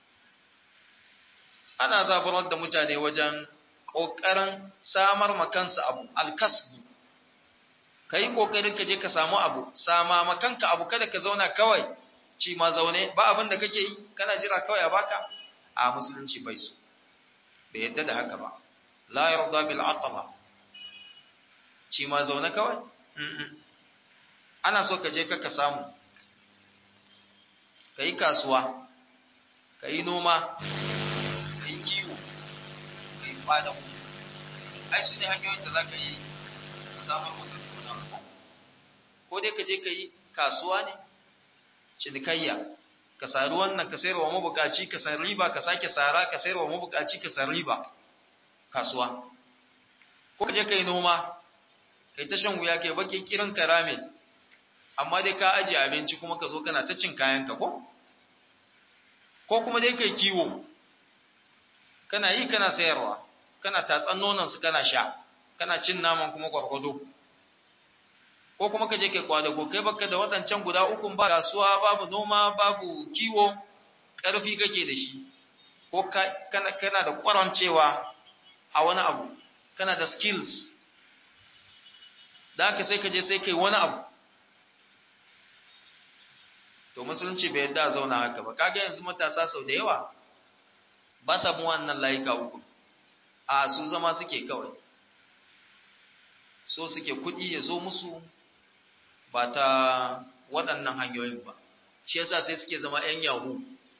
ana zaburar da mutane wajen ƙoƙarin samar makansa abu alkasbu ka yi ƙoƙarin ka je ka samu abu sama makanka abu kada ka zauna kawai ci ma zaune ba abin da kake yi kana jira kawai a baka a musulunci bai so bai yadda da haka ba la yarda bil aqla ci ma zaune kawai ana so ka je ka ka samu ka yi kasuwa ka yi noma ka yi kiwo da mu ai su ne hanyoyin da za ka yi ka samar wa kanka ko dai ka je ka yi kasuwa ne cinikayya ka sari wannan ka sayarwa mabukaci ka san riba ka sake sara ka sayarwa mabukaci ka san riba kasuwa ko ka je ka yi noma kai ta shan wuya kai baki kiran karame amma dai ka aje abinci kuma ka zo kana ta cin kayanka ko ko kuma dai kai kiwo kana yi kana sayarwa kana tatsan nonansu kana sha kana cin naman kuma gwargwado ko kuma ka je kai kwadago kai baka da waɗancan guda uku ba kasuwa babu noma babu kiwo ƙarfi kake da shi ko kana kana da ƙwarancewa a wani abu kana da skills da haka sai ka je sai kai wani abu to musulunci bai yadda a zauna haka ba kaga yanzu matasa sau da yawa ba sa bin wannan layuka uku a su zama suke kawai so suke kuɗi ya zo musu ba ta waɗannan hanyoyin ba shi yasa sai suke zama ‘yan yahu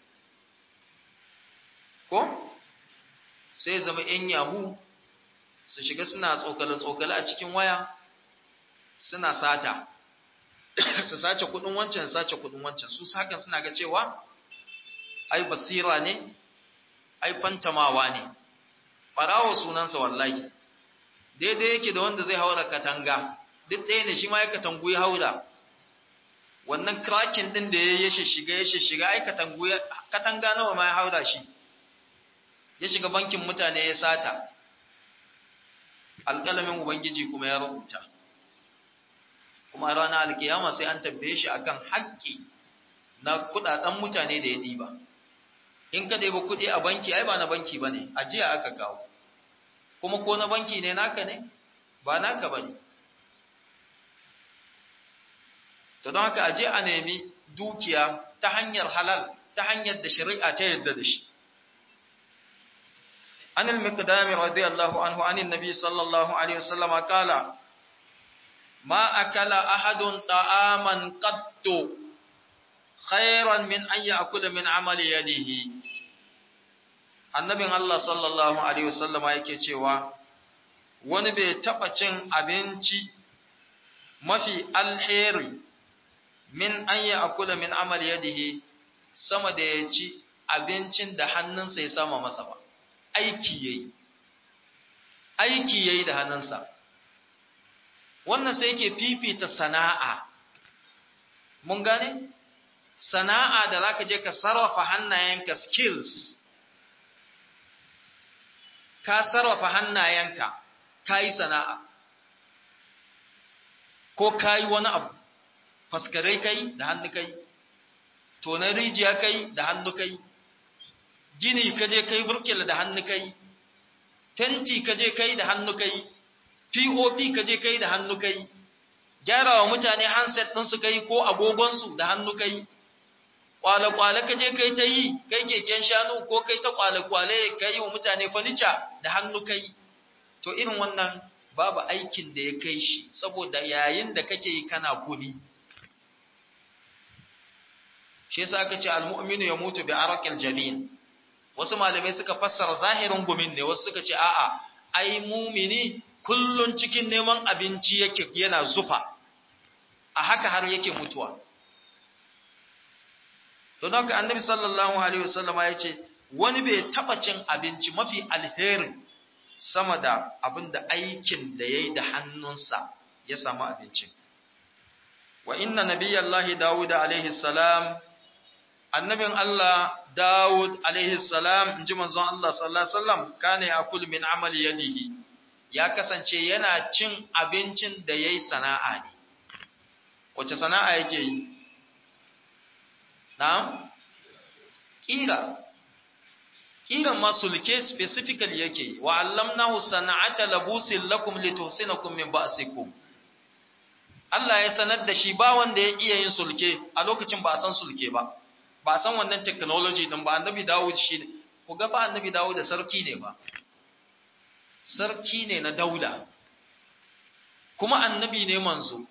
ko sai zama ‘yan yahu su shiga suna tsokale-tsokale a cikin waya suna sata su sace kuɗin wancan sace kuɗin wancan su sakan suna ga cewa ai basira ne ai fantamawa ne ɓarawo sunansa wallahi daidai yake da wanda zai haura katanga duk ɗaya ne shi ma ya katangu ya haura wannan kraken ɗin da ya shiga ya shiga ai katangu ya katanga nawa ma ya haura shi ya shiga bankin mutane ya sata alƙalamin ubangiji kuma ya rubuta kuma ranar alkiyama sai an tabbaye shi akan haƙƙi na kuɗaɗen mutane da ya ɗiba in ka ɗebi kuɗi a banki ai ba na banki ba ne ajiya aka kawo kuma ko na banki ne naka ne ba naka ba ne to don haka aje a nemi dukiya ta hanyar halal ta hanyar da shari'a ta yarda da shi anil miqdami radiyallahu anhu anin nabi sallallahu alaihi wasallam qala ma akala ahadun ta'aman qattu khairan min an ya'kula min amali yadihi annabin Allah sallallahu alaihi wasallam yake cewa wani bai taba cin abinci mafi alheri min an ya'kula min amali yadihi sama da ya ci abincin da hannunsa ya sama masa ba aiki yayi aiki yayi da hannunsa wannan sai yake fifita sana'a mun gane sana'a da zaka je ka sarrafa hannayenka skills ka sarrafa hannayenka kai sana'a ko kai wani abu faskare kai da hannu kai tonar rijiya kai da hannu kai gini kaje kai burkila da hannu kai fenti kaje kai da hannu kai P O P kaje kai da hannu kai gyarawa mutane handset din su kai ko agogon su da hannu kai kwale-kwale kaje kai ta yi kai keken shanu ko kai ta kwale-kwale kai wa mutane furniture da hannu kai to irin wannan babu aikin da ya kai shi saboda yayin da kake yi kana gumi shi yasa aka ce almu'minu yamutu bi araqil jabin wasu malamai suka fassara zahirin gumin ne wasu suka ce a'a ai mu'mini kullun cikin neman abinci yake yana zufa a haka har yake mutuwa to don haka annabi sallallahu alaihi wasallama ya ce wani bai taba cin abinci mafi alheri sama da abinda aikin da yayi da hannunsa ya samu abincin wa inna nabiyallahi dawud alaihi salam annabin Allah Dawud alaihi salam inji manzon Allah sallallahu alaihi wasallam kana yakul min amali yadihi ya kasance yana cin abincin da yayi sana'a ne wace sana'a yake yi na'am kira kiran ma sulke specifically yake yi wa allamnahu sana'ata labusin lakum lituhsinakum min ba'sikum Allah ya sanar da shi ba wanda ya iya yin sulke a lokacin ba san sulke ba ba san wannan technology din ba annabi Dawud shi ku ga ba annabi Dawud da sarki ne ba sarki ne na daula kuma annabi ne manzo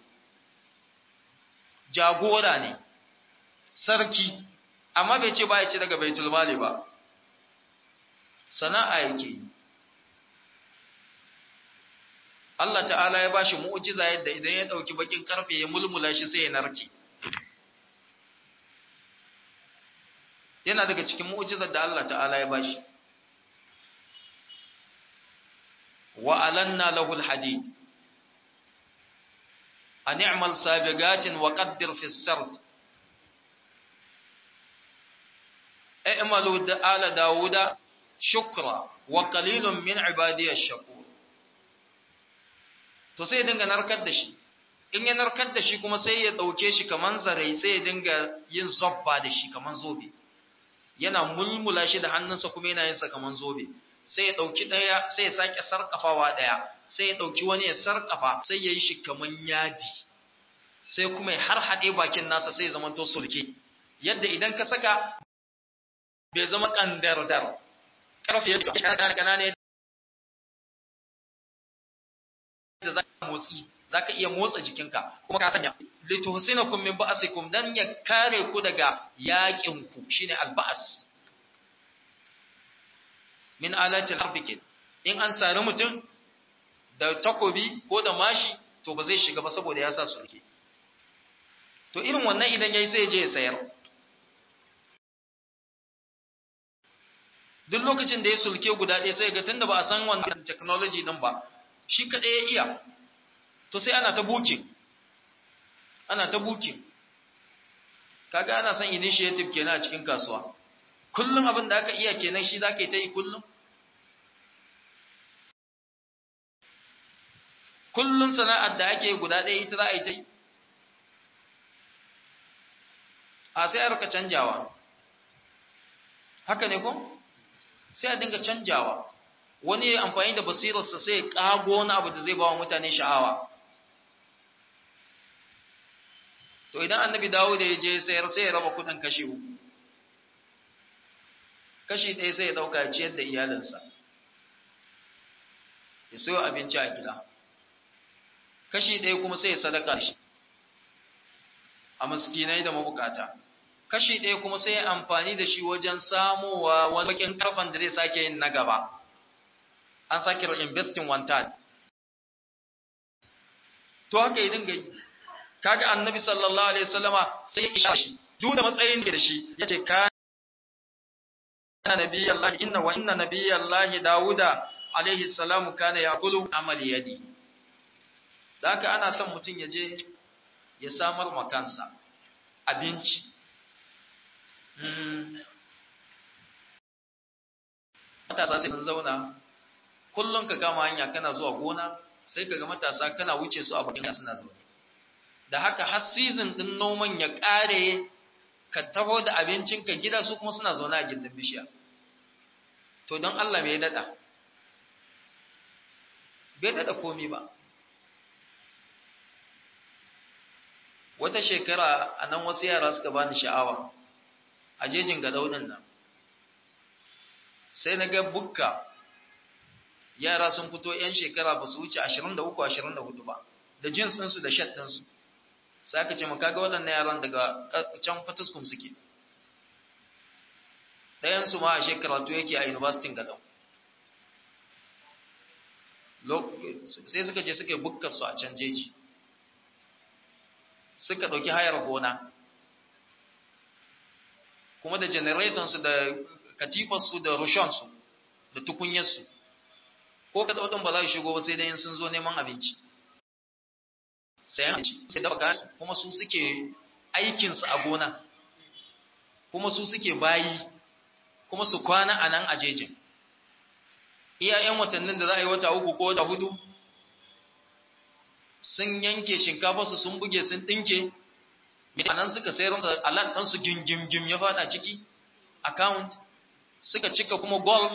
jagora ne sarki amma bai ce ba ya ci daga baitul mali ba sana'a yake Allah ta'ala ya bashi mu'jiza yadda idan ya dauki bakin karfe ya mulmula shi sai ya narke yana daga cikin mu'jizar da Allah ta'ala ya bashi wa alanna lahu alhadid an i'mal sabiqatin wa qaddir fi as-sard i'malu ala dauda shukra wa qalilun min ibadiy ash-shakur to sai dinga narkar da shi in ya narkar da shi kuma sai ya dauke shi kaman zarai sai ya dinga yin zobba da shi kaman zobe yana mulmula shi da hannunsa kuma yana yin sa kaman zobe sai ya dauki daya sai ya sake sarkafawa daya sai ya dauki wani ya sarkafa sai ya yi shi kaman yadi sai kuma ya har hade bakin nasa sai ya zama to sulke yadda idan ka saka bai zama kandardar karfe ya kana kana ne da za ka motsi za ka iya motsa jikinka kuma ka sanya lituhsinakum min ba'sikum dan ya kare ku daga yakin ku shine alba'as min alati al-harbik in an sari mutum da takobi ko da mashi to ba zai shiga ba saboda ya sa sulke to irin wannan idan yayi sai ya je ya sayar duk lokacin da ya sulke guda ɗaya sai ga tunda ba a san wannan technology din ba shi kadai ya iya to sai ana ta booking ana ta booking kaga ana son initiative kenan a cikin kasuwa kullum abin da aka iya kenan shi zaka yi ta yi kullum kullum sana'ar da ake guda ɗaya ita za a yi ta yi a sai a rika canjawa haka ne ko sai a dinga canjawa wani ya amfani da basirarsa sai ya kago wani abu da zai ba wa mutane sha'awa to idan annabi dawo da ya je sayar sai ya raba kudin kashi uku kashi ɗaya sai ya ɗauka ya ciyar da iyalinsa ya sayo abinci a gida kashi ɗaya kuma sai ya sadaka shi a miskinai da mabukata kashi ɗaya kuma sai ya amfani da shi wajen samowa wani bakin karfan da zai sake yin na gaba an sake investing one time to haka yi dinga yi kaga annabi sallallahu alaihi wasallama sai ya isha shi duk da matsayin da shi yace kana nabiyallahi inna wa inna nabiyallahi dauda alaihi salamu kana yaqulu amali yadi haka ana son mutum ya je ya samar ma kansa abinci matasa sai sun zauna kullum ka kama hanya kana zuwa gona sai ka ga matasa kana wuce su a bakin suna zaune da haka har season din noman ya kare ka taho da abincinka gida su kuma suna zaune a gindin bishiya to don Allah me ya dada bai dada komi ba wata shekara a nan wasu yara suka bani sha'awa a jejin gadaunin nan sai na ga bukka yara sun fito 'yan shekara ba su wuce ashirin da uku ashirin da hudu ba da jinsinsu da shat ɗinsu sai aka ce mu kaga waɗannan yaran daga can fataskum suke ɗayansu ma a shekaratu yake a university gadau sai suka je suka yi bukkarsu a can jeji suka ɗauki hayar gona kuma da generatonsu da katifarsu da rushonsu da tukunyarsu ko ka ɗauɗin ba za su shigo ba sai dai sun zo neman abinci sayan abinci sai dafa kayan kuma su suke aikinsu a gona kuma su suke bayi kuma su kwana a nan a jejin iyayen watannin da za a yi wata uku ko wata hudu sun yanke shinkafarsu sun buge sun ɗinke mutanen suka sayar masa alat ɗansu gim-gim-gim ya fada ciki account suka cika kuma golf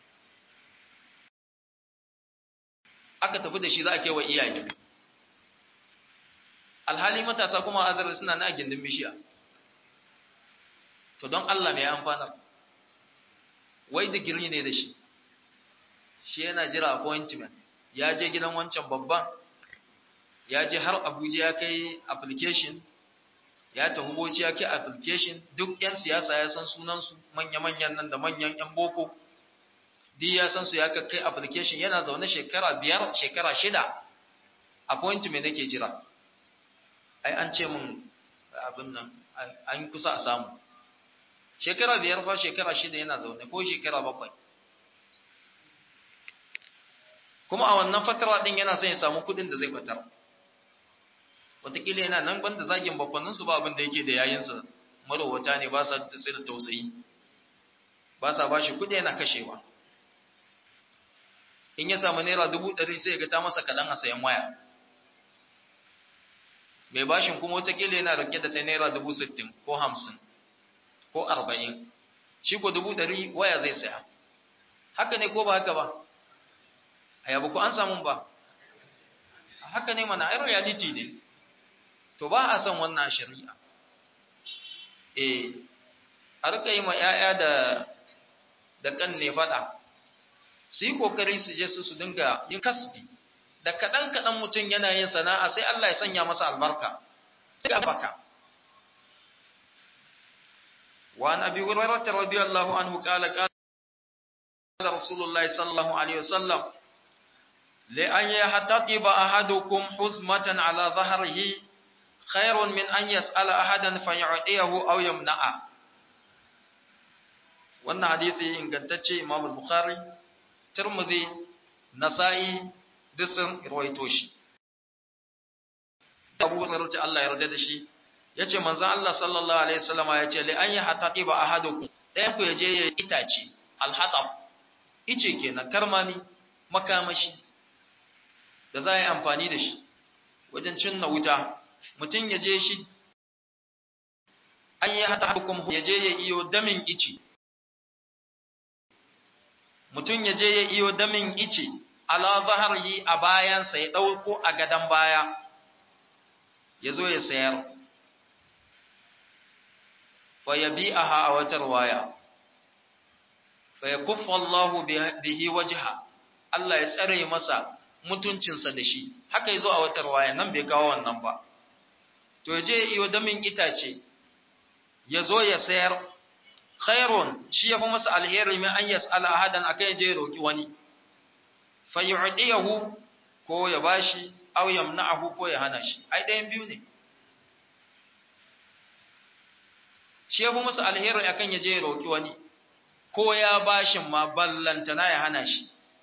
aka tafi da shi za a kewa iyaye alhali matasa kuma azar suna na gindin bishiya to don Allah mai amfanar wai digiri ne da shi shi yana jira appointment ya je gidan wancan babban ya je har Abuja ya kai application ya tafi Bauchi ya kai application duk yan siyasa ya san sunansu manya-manyan nan da manyan yan boko duk ya san su ya kai application yana zaune shekara biyar shekara shida appointment nake jira ai an ce mun abin nan an kusa a samu shekara biyar fa shekara shida yana zaune ko shekara bakwai kuma a wannan fatara din yana son ya samu kudin da zai fitar wataƙila yana nan banda zagin babbanninsu ba abin da yake da yayinsa marowata ne ba sa sai da tausayi ba sa ba shi kudi yana kashewa in ya samu naira dubu ɗari sai ya ga ta masa kaɗan a sayan waya mai bashin kuma wataƙila yana rike da ta naira dubu sittin ko hamsin ko arba'in shi ko dubu ɗari waya zai saya haka ne ko ba haka ba a yabu ko an samun ba haka ne mana ai reality ne to ba a san wannan shari'a eh a rika yi ma 'ya'ya da da kan ne fada su yi kokari su je su su dinga yin kasbi da kaɗan kaɗan mutum yana yin sana'a sai Allah ya sanya masa albarka sai ga baka wa an abi hurairah radiyallahu anhu qala qala rasulullahi sallallahu alaihi wasallam la an yahtatiba ahadukum huzmatan ala dhahrihi khairun min an yas'ala ahadan fayu'tiyahu aw yamna'a. Wannan hadisi ingantacce Imam al-Bukhari, Tirmidhi, Nasa'i duk sun rawaito shi. Abu Hurairah Allah ya yarda da shi yace manzon Allah sallallahu alaihi wasallama yace li an yahtatiba ahadukum, dayan ku yaje ya itace al-hatab, ice kenan karmami, makamashi da za a yi amfani da shi wajen cinna wuta. Mutum ya je shi an yi hata hukum ya je ya iyo damin ice mutum ya je ya iyo damin ice ala zahari a bayansa ya ɗauko a gadon baya ya zo ya sayar fa ya bi aha a watar waya fa ya kuffa Allahu bihi wajha, Allah ya tsare masa mutuncinsa da shi. Haka yazo a watar waya, nan bai kawo wannan ba. To je iyo damin itace ya zo ya sayar khairun, shi yafi masa alheri min an yas'ala ahadan akai je roki wani fa yu'diyahu, ko ya bashi aw yamna'ahu, ko ya hana shi. Ai dayan biyu ne, shi yafi masa alheri akan ya je roki wani, ko ya bashin ma ballantana ya hana shi.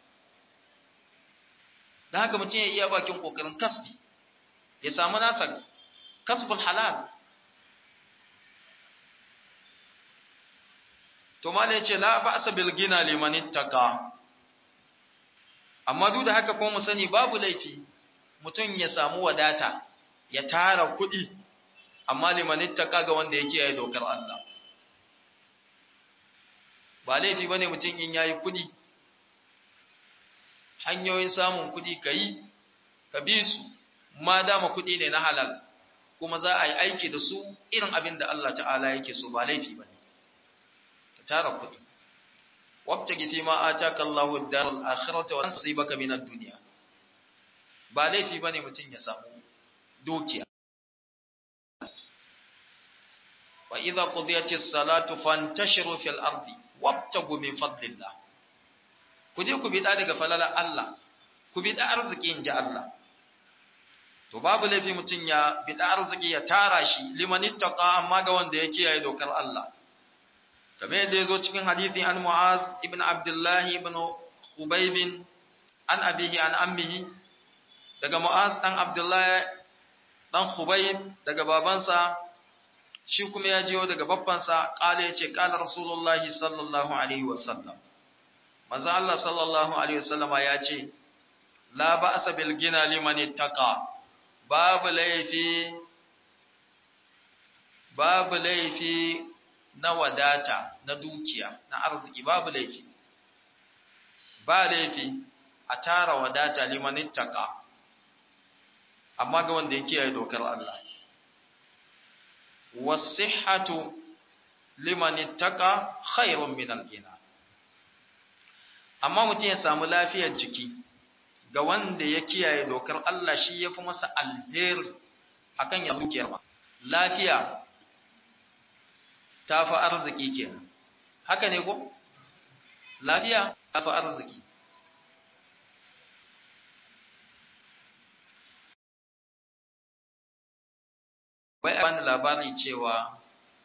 Dan haka mutum ya iya bakin kokarin kasbi ya samu nasa kasbul halal. To malai ce la ba'sa bil gina liman ittaka, amma duk da haka kuma mu sani babu laifi mutum ya samu wadata ya tara kuɗi, amma liman ittaka ga wanda yake yayi dokar Allah. Ba laifi bane mutum in yayi kuɗi, hanyoyin samun kuɗi kai ka bi su, ma dama kuɗi ne na halal kuma za a yi aiki da su irin abin da Allah ta'ala yake so, ba laifi ba ne ka tara kuɗi. wabtagi fi ma ataka Allahu ad-daral akhirata wa nasibaka min ad-dunya, ba laifi bane mutum ya samu dukiya. wa idha qudiyatis salatu fantashiru fil ardi wabtagu min fadlillah, ku je ku bida daga falalar Allah, ku bida arziki inji Allah. To babu laifi mutum ya bida arziki ya tara shi liman ittaqa, amma ga wanda ya kiyaye dokar Allah. kamar yadda yazo cikin hadisi an Mu'az ibn Abdullah ibn Khubayb an abihi an ammihi, daga Mu'az dan Abdullah dan Khubayb daga babansa, shi kuma ya jiyo daga babbansa, kala yace kala Rasulullahi sallallahu alaihi wasallam, manzo Allah sallallahu alaihi wasallama ya ce la ba'sa bil gina liman ittaqa, babu laifi babu laifi na wadata na dukiya na arziki, babu laifi ba laifi a tara wadata liman ittaqa, amma ga wanda yake kiyaye dokar Allah. was-sihhatu liman ittaqa khairun min al-ghina, amma mutum ya samu lafiyar jiki ga wanda ya kiyaye dokar Allah shi yafi masa alheri akan ya dukiyar ma. Lafiya tafi arziki kenan, haka ne ko? Lafiya tafi arziki. Wai a bani labari cewa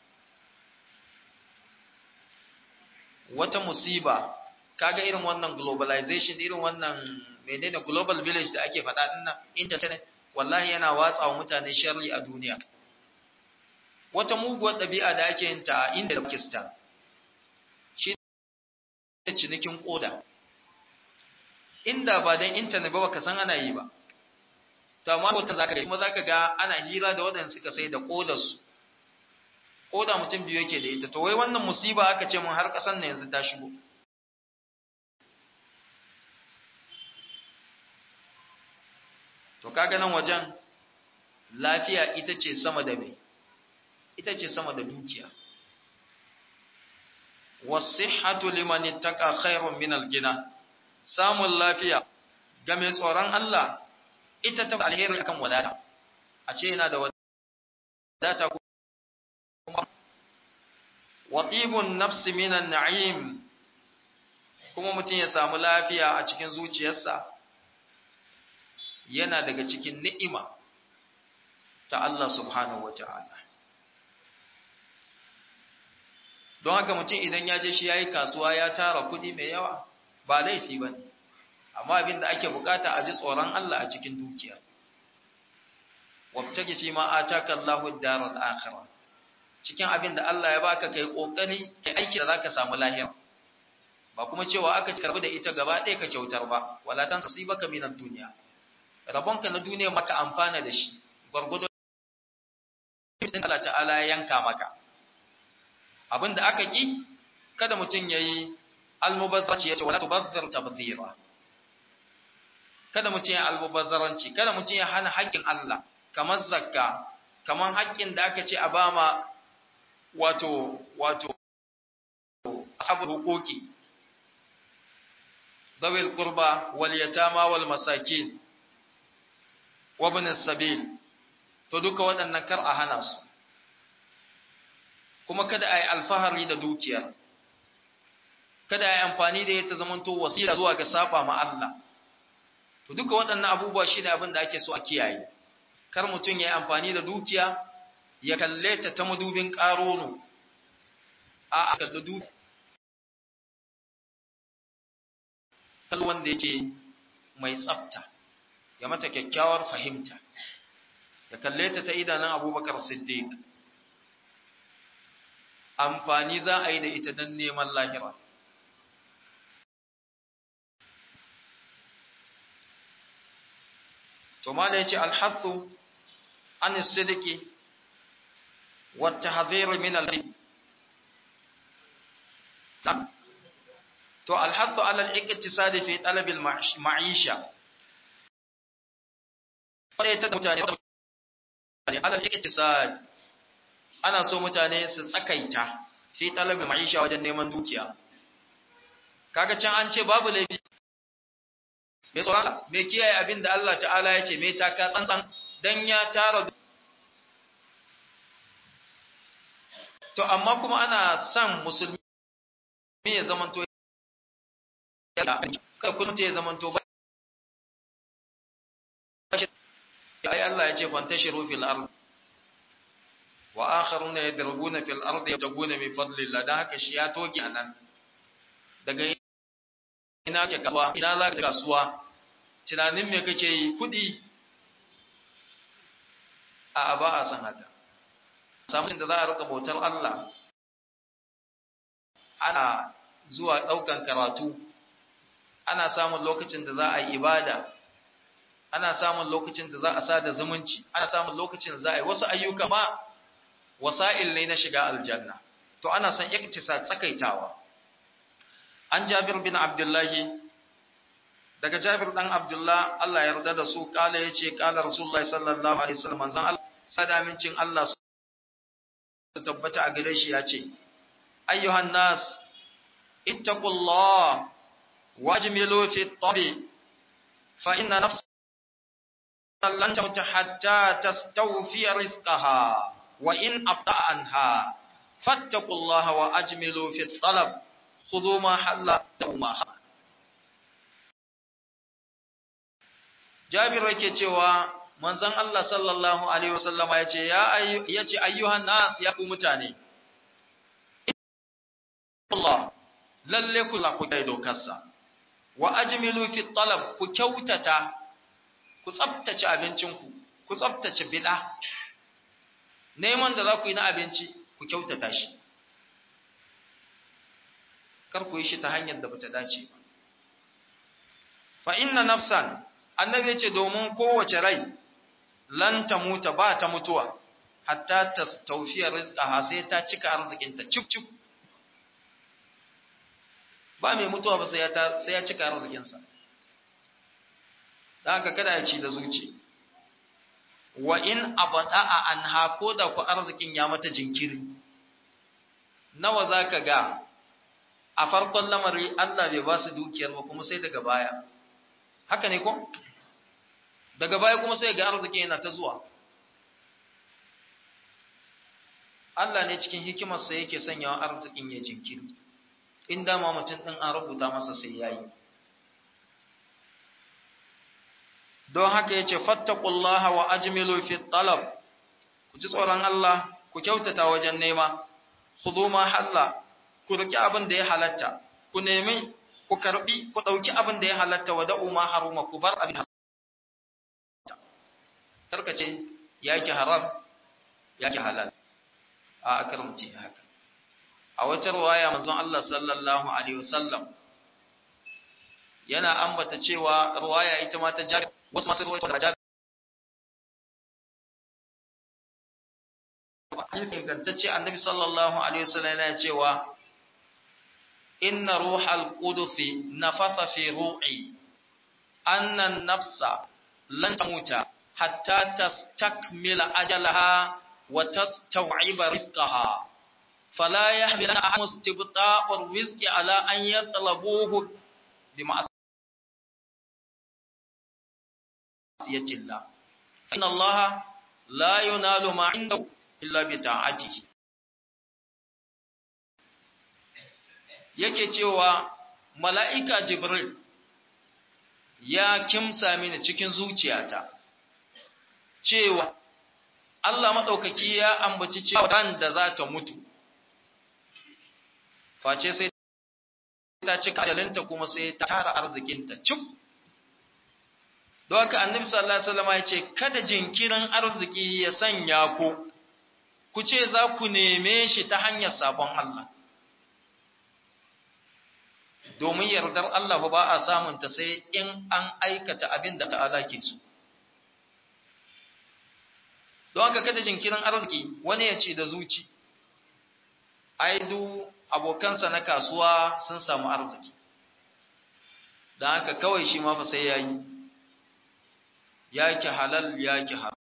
wata musiba, kaga irin wannan globalization, irin wannan menene global village da ake faɗa din nan, internet, wallahi yana watsa wa mutane sharri a duniya. Wata muguwar ɗabi'a da ake yin ta a India da Pakistan, shi ne cinikin koda. Inda ba dan internet ba baka san ana yi ba. To amma wata zaka ga kuma zaka ga ana hira da waɗanda suka sai da kodar su. Koda mutum biyu yake da ita. To wai wannan musiba aka ce mun har ƙasan nan yanzu ta shigo. To kaga nan wajen lafiya ita ce sama da me? Ita ce sama da dukiya. Was-sihhatu liman ittaqa khairun min al-ghina, samun lafiya ga mai tsoron Allah ita ta alheri akan wadata a ce yana da wadata kuma watibun nafsi minan na'im kuma mutum ya samu lafiya a cikin zuciyarsa yana daga cikin ni'ima ta Allah subhanahu wata'ala don haka mutum idan ya je shi yayi kasuwa ya tara kuɗi mai yawa ba laifi bane amma abin da ake bukata a ji tsoron Allah a cikin dukiya wabtagi fi ma ataka Allahu ad-daral akhirah cikin abin da Allah ya baka kai kokari kai aiki da zaka samu lahira ba kuma cewa aka karbi da ita gaba ɗaya ka kyautar ba wala tan sasibaka minad dunya rabonka na duniya maka amfana da shi gurgudo din Allah ta'ala ya yanka maka abinda aka ki kada mutun yayi almubazzaranci yace wala tubazzir tabdhira kada mutun ya almubazzaranci kada mutun ya hana haƙƙin Allah kamar zakka kamar haƙƙin da aka ce a bama wato wato ashabul huquqi dawil qurba wal yatama wal masakin wa ibn as-sabil to duka waɗannan kar a hana su kuma kada ai alfahari da dukiyar kada ai amfani da ita zamanto wasila zuwa ga saba ma Allah to duka waɗannan abubuwa shine abin da ake so a kiyaye kar mutun yayi amfani da dukiya ya kalle ta ta mudubin ƙarono a kalli du kalli wanda yake mai tsafta ya mata kyakkyawar fahimta ya kalle ta ta idanun Abubakar Siddiq amfani za a yi da ita don neman lahira to mala yace al-hathu an as-sidqi wa at-tahdhir min al-kadhib to al-hathu ala al-iqtisad fi talab al-ma'isha sai ta mutane ala al-iqtisad ana so mutane su tsakaita fi talab al-ma'isha wajen neman dukiya kaga can an ce babu laifi mai tsoron mai kiyaye abin da Allah ta'ala ya ce mai taka tsantsan don ya tara to amma kuma ana son musulmi ya zamanto ya kada kuma ya zamanto ba ai Allah ya ce fantashiru fil ard wa akharuna yadrubuna fil ard yabtaguna min fadlillah dan haka shi ya toge anan daga ina ke kasuwa ina za ka kasuwa tunanin me kake yi kudi a ba a san haka samun da za a rika bautar Allah ana zuwa daukan karatu ana samun lokacin da za a yi ibada ana samun lokacin da za a sada zumunci ana samun lokacin da za a yi wasu ayyuka ma wasa'il ne na shiga aljanna to ana son iktisa tsakaitawa an Jabir bin Abdullahi daga Jabir dan Abdullah Allah ya yarda da su kala yace kala Rasulullahi sallallahu alaihi wasallam manzon Allah sadamincin Allah su tabbata a gare shi yace ayyuhan nas ittaqullah wajmilu fi at-tabi fa inna nafsan lan tamut hatta tastawfi rizqaha wa in abta anha fattaqullaha wa ajmilu fi at-talab khudhu ma halla ma Jabir yake cewa manzon Allah sallallahu alaihi wasallama yace ya yace ayyuhan nas ya ku mutane Allah lalle ku la ku kai dokarsa wa ajmilu fi talab ku kyautata ku tsaftace abincinku ku tsaftace bid'a neman da za ku yi na abinci ku kyautata shi kar ku yi shi ta hanyar da bata dace ba fa inna nafsan annabi yace domin kowace rai lan ta muta ba ta mutuwa hatta tastawfiya rizqaha sai ta cika arzikinta cip cip ba mai mutuwa ba sai ya ta sai ya cika arzikinsa dan haka kada ya ci da zuci wa in abada'a anha ko da ku arzikin ya mata jinkiri nawa zaka ga a farkon lamari Allah bai ba su dukiyar ba kuma sai daga baya haka ne ko daga baya kuma sai ga arziki yana ta zuwa. Allah ne cikin hikimarsa yake sanyawa arzikin ya jinkiri, in dama mutum ɗin an rubuta masa sai ya yi. Don haka ya ce, fattakullaha wa ajmilu fi talab, ku ji tsoron Allah, ku kyautata wajen nema, khudhu ma halla, ku roki abin da ya halatta, ku nemi, ku karbi, ku ɗauki abin da ya halatta wa da'u ma haruma, ku bar abin halatta. Karka ce, yaki haram, yaki halal. A akaramci haka. A wata riwaya manzon Allah sallallahu alaihi wasallam yana ambata cewa riwaya ita ma ta Jabir, wasu masu riwaya da Jabir. Hadisi ingantacce Annabi sallallahu alaihi wasallam yana cewa inna ruhal qudus nafatha fi ru'i anna an-nafsa lan tamuta hatta tastakmila ajalaha wa tastaw'iba rizqaha fala yahmilu an istibta'a ar-rizqi ala an yatlabuhu bima'siyati Allah fa inna Allah la yunalu ma 'indahu illa bi ta'atihi. Yake cewa mala'ika Jibril ya kimsa mini cikin zuciyata cewa Allah maɗaukaki ya ambaci cewa ran da za ta mutu, face sai ta cika adalinta kuma sai ta tara arzikinta cif. Don haka annabi sallallahu Alaihi wasallam ya ce, kada jinkirin arziki ya sanya ku, ku ce za ku neme shi ta hanyar sabon Allah. Domin yardar Allah ba a samunta sai in an aikata abin da ta'ala ke so. Don haka kada jinkirin arziki wani ya ce da zuci, ai du abokansa na kasuwa sun samu arziki, don haka kawai shi ma fa sai ya yi, ya ki halal ya ki haram,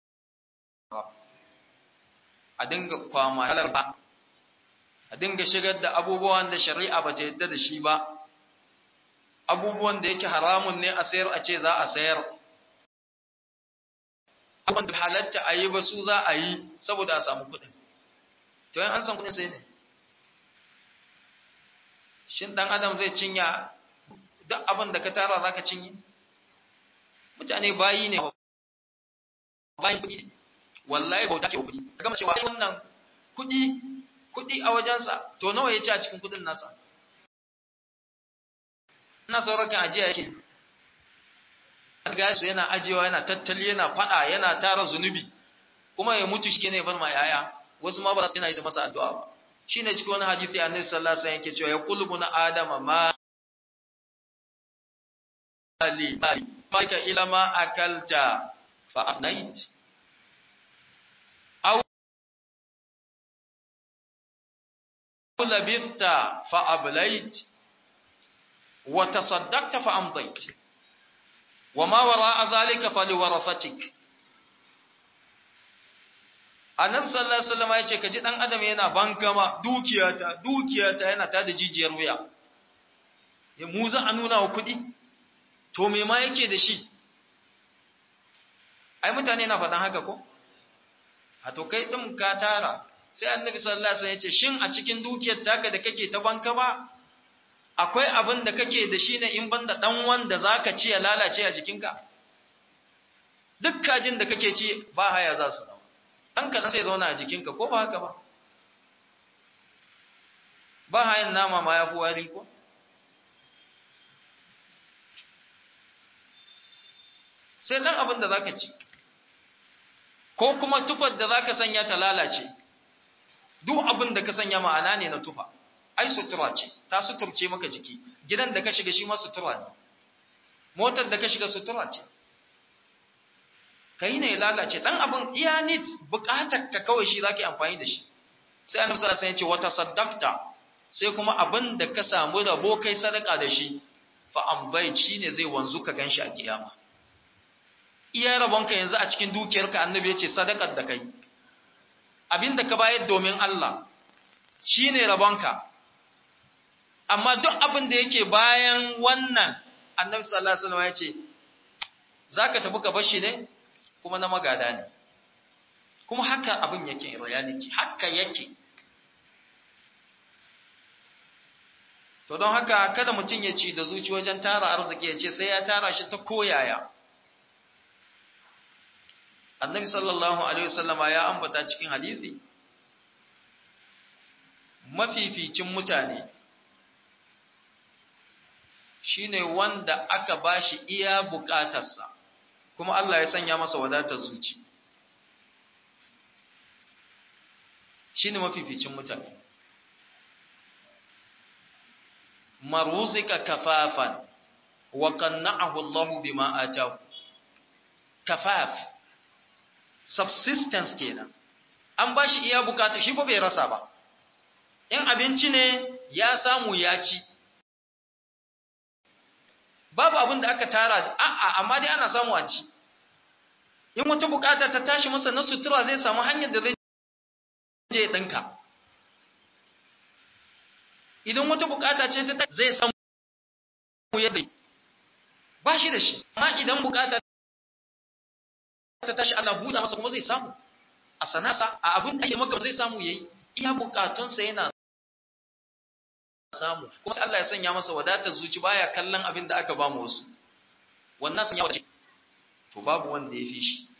a dinga kwama halar ba, a dinga shigar da abubuwan da shari'a ba ta yadda da shi ba, abubuwan da yake haramun ne a sayar a ce za a sayar, abin da halatta a yi ba su za a yi saboda a samu kuɗin. To yin an san kuɗin sai ne. Shin ɗan adam zai cinya duk abin da ka tara za ka cinye? Mutane bayi ne, bayin kuɗi ne, wallahi bauta ke kuɗi. Ka gama cewa wannan kuɗi, kuɗi a wajensa, to nawa ya ci a cikin kuɗin nasa? Ina saurakan ajiya yake. Ga su yana ajiyewa, yana tattali, yana fada, yana tara zunubi, kuma ya mutu shi ne bar ma yaya. Wasu ma ba su yana yi masa addu'a ba. Shine cikin wani hadisi Annabi sallallahu alaihi wasallam yake cewa ya qulubu na adama ma ali malika ila ma akalta fa afnait aw labithta fa ablait wa tasaddaqta fa amdait wa ma wara'a zalika faliwarasatik. Annabi sallallahu alaihi wasallam ya ce kaji dan adam yana bankama dukiyata dukiyata yana tada jijiyar wuya, ya mu za a nuna wa kudi to me ma yake da shi? Ai mutane na faɗan haka ko? A to kai din ka tara, sai Annabi sallallahu alaihi wasallam ya ce shin a cikin dukiyar taka da kake ta bankama akwai abin da kake da shi ne in banda dan wanda zaka ci ya lalace a jikinka? Duk kajin da kake ci ba haya za su zama, ɗanka sai zauna a jikinka ko ba haka ba? Ba hayan nama ma ya fi wari ko? Sai ɗan abin da zaka ci, ko kuma tufar da zaka sanya ta lalace. Duk abin da ka sanya ma'ana ne na tufa. Ai sutura ce, ta suturce maka jiki. Gidan da ka shiga shi ma sutura ne, motar da ka shiga sutura ce. Kai ne lalace dan abin iya need bukatar ka kawai shi zaka yi amfani da shi. Sai Annabi sallallahu alaihi wasallam ya ce wata saddaqta, sai kuma abin da ka samu rabo kai sadaka da shi fa ambayt shine zai wanzu ka ganshi a kiyama. Iya rabonka yanzu a cikin dukiyarka Annabi ya ce sadakar da kai, abinda ka bayar domin Allah shine rabonka. Amma duk abin da yake bayan wannan Annabi sallallahu alaihi wasallam ya ce zaka tafi ka bashi ne kuma na magada ne kuma haka abin yake reality haka yake. To don haka kada mutum ya ci da zuci wajen tara arziki ya ce sai ya tara shi ta koyaya. Annabi sallallahu alaihi wasallama ya ambata cikin hadisi mafificin mutane shine wanda aka bashi iya bukatarsa kuma Allah ya sanya masa wadatar zuci. Shine mafificin mutane. Maruzika kafafan wa qanna'ahu Allahu bima atahu. Kafaf subsistence kenan. An bashi iya bukata shi fa bai rasa ba. In abinci ne ya samu ya ci. Babu abin da aka tara a'a amma dai ana samu a ci. In wata bukata ta tashi masa na sutura zai samu hanyar da zai je dinka. Idan wata bukata ce ta zai samu yadda ba shi da shi amma idan bukata ta tashi Allah buɗa masa kuma zai samu a sanasa a abin da ake maka zai samu yayi iya bukatunsa yana samu kuma sai Allah ya sanya masa wadatar zuci baya kallon abin da aka ba mu wasu wannan sun yawa to babu wanda ya fi shi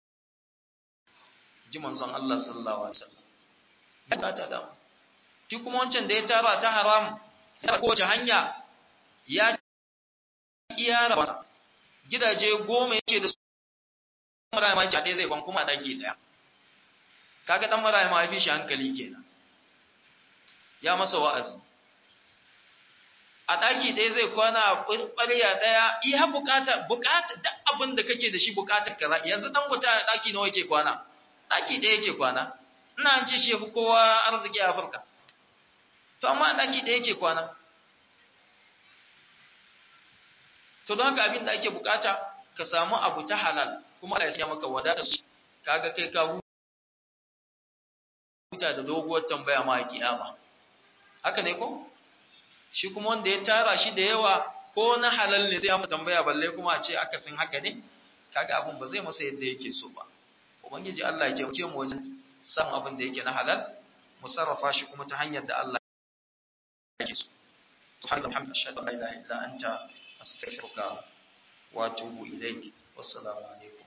ji manzon Allah sallallahu alaihi wasallam bukata da shi kuma wancan da ya tara ta haram ta kowace hanya ya iyara wasa gidaje goma yake da su maraya ma jade zai kwan kuma daki daya kaga dan maraya ma yafi shi hankali kenan ya masa wa'azi a daki daya zai kwana ɓarya daya iya bukata bukata duk abin da kake da shi bukatar kaza yanzu dan guta daki nawa yake kwana daki daya yake kwana ina an ce shi yafi kowa arziki a Afirka to amma daki da yake kwana to don haka abin da ake bukata ka samu abu ta halal kuma Allah ya sanya maka wadata kaga kai ka huta da doguwar tambaya ma a kiyama haka ne ko shi kuma wanda ya tara shi da yawa ko na halal ne sai ya tambaya balle kuma a ce akasin haka ne kaga abin ba zai masa yadda yake so ba. Ubangiji Allah ya taimake mu wajen samun abin da yake na halal mu sarrafa shi kuma ta hanyar da Allah سبحانك وبحمدك أشهد أن لا إله إلا أنت أستغفرك وأتوب إليك والسلام عليكم.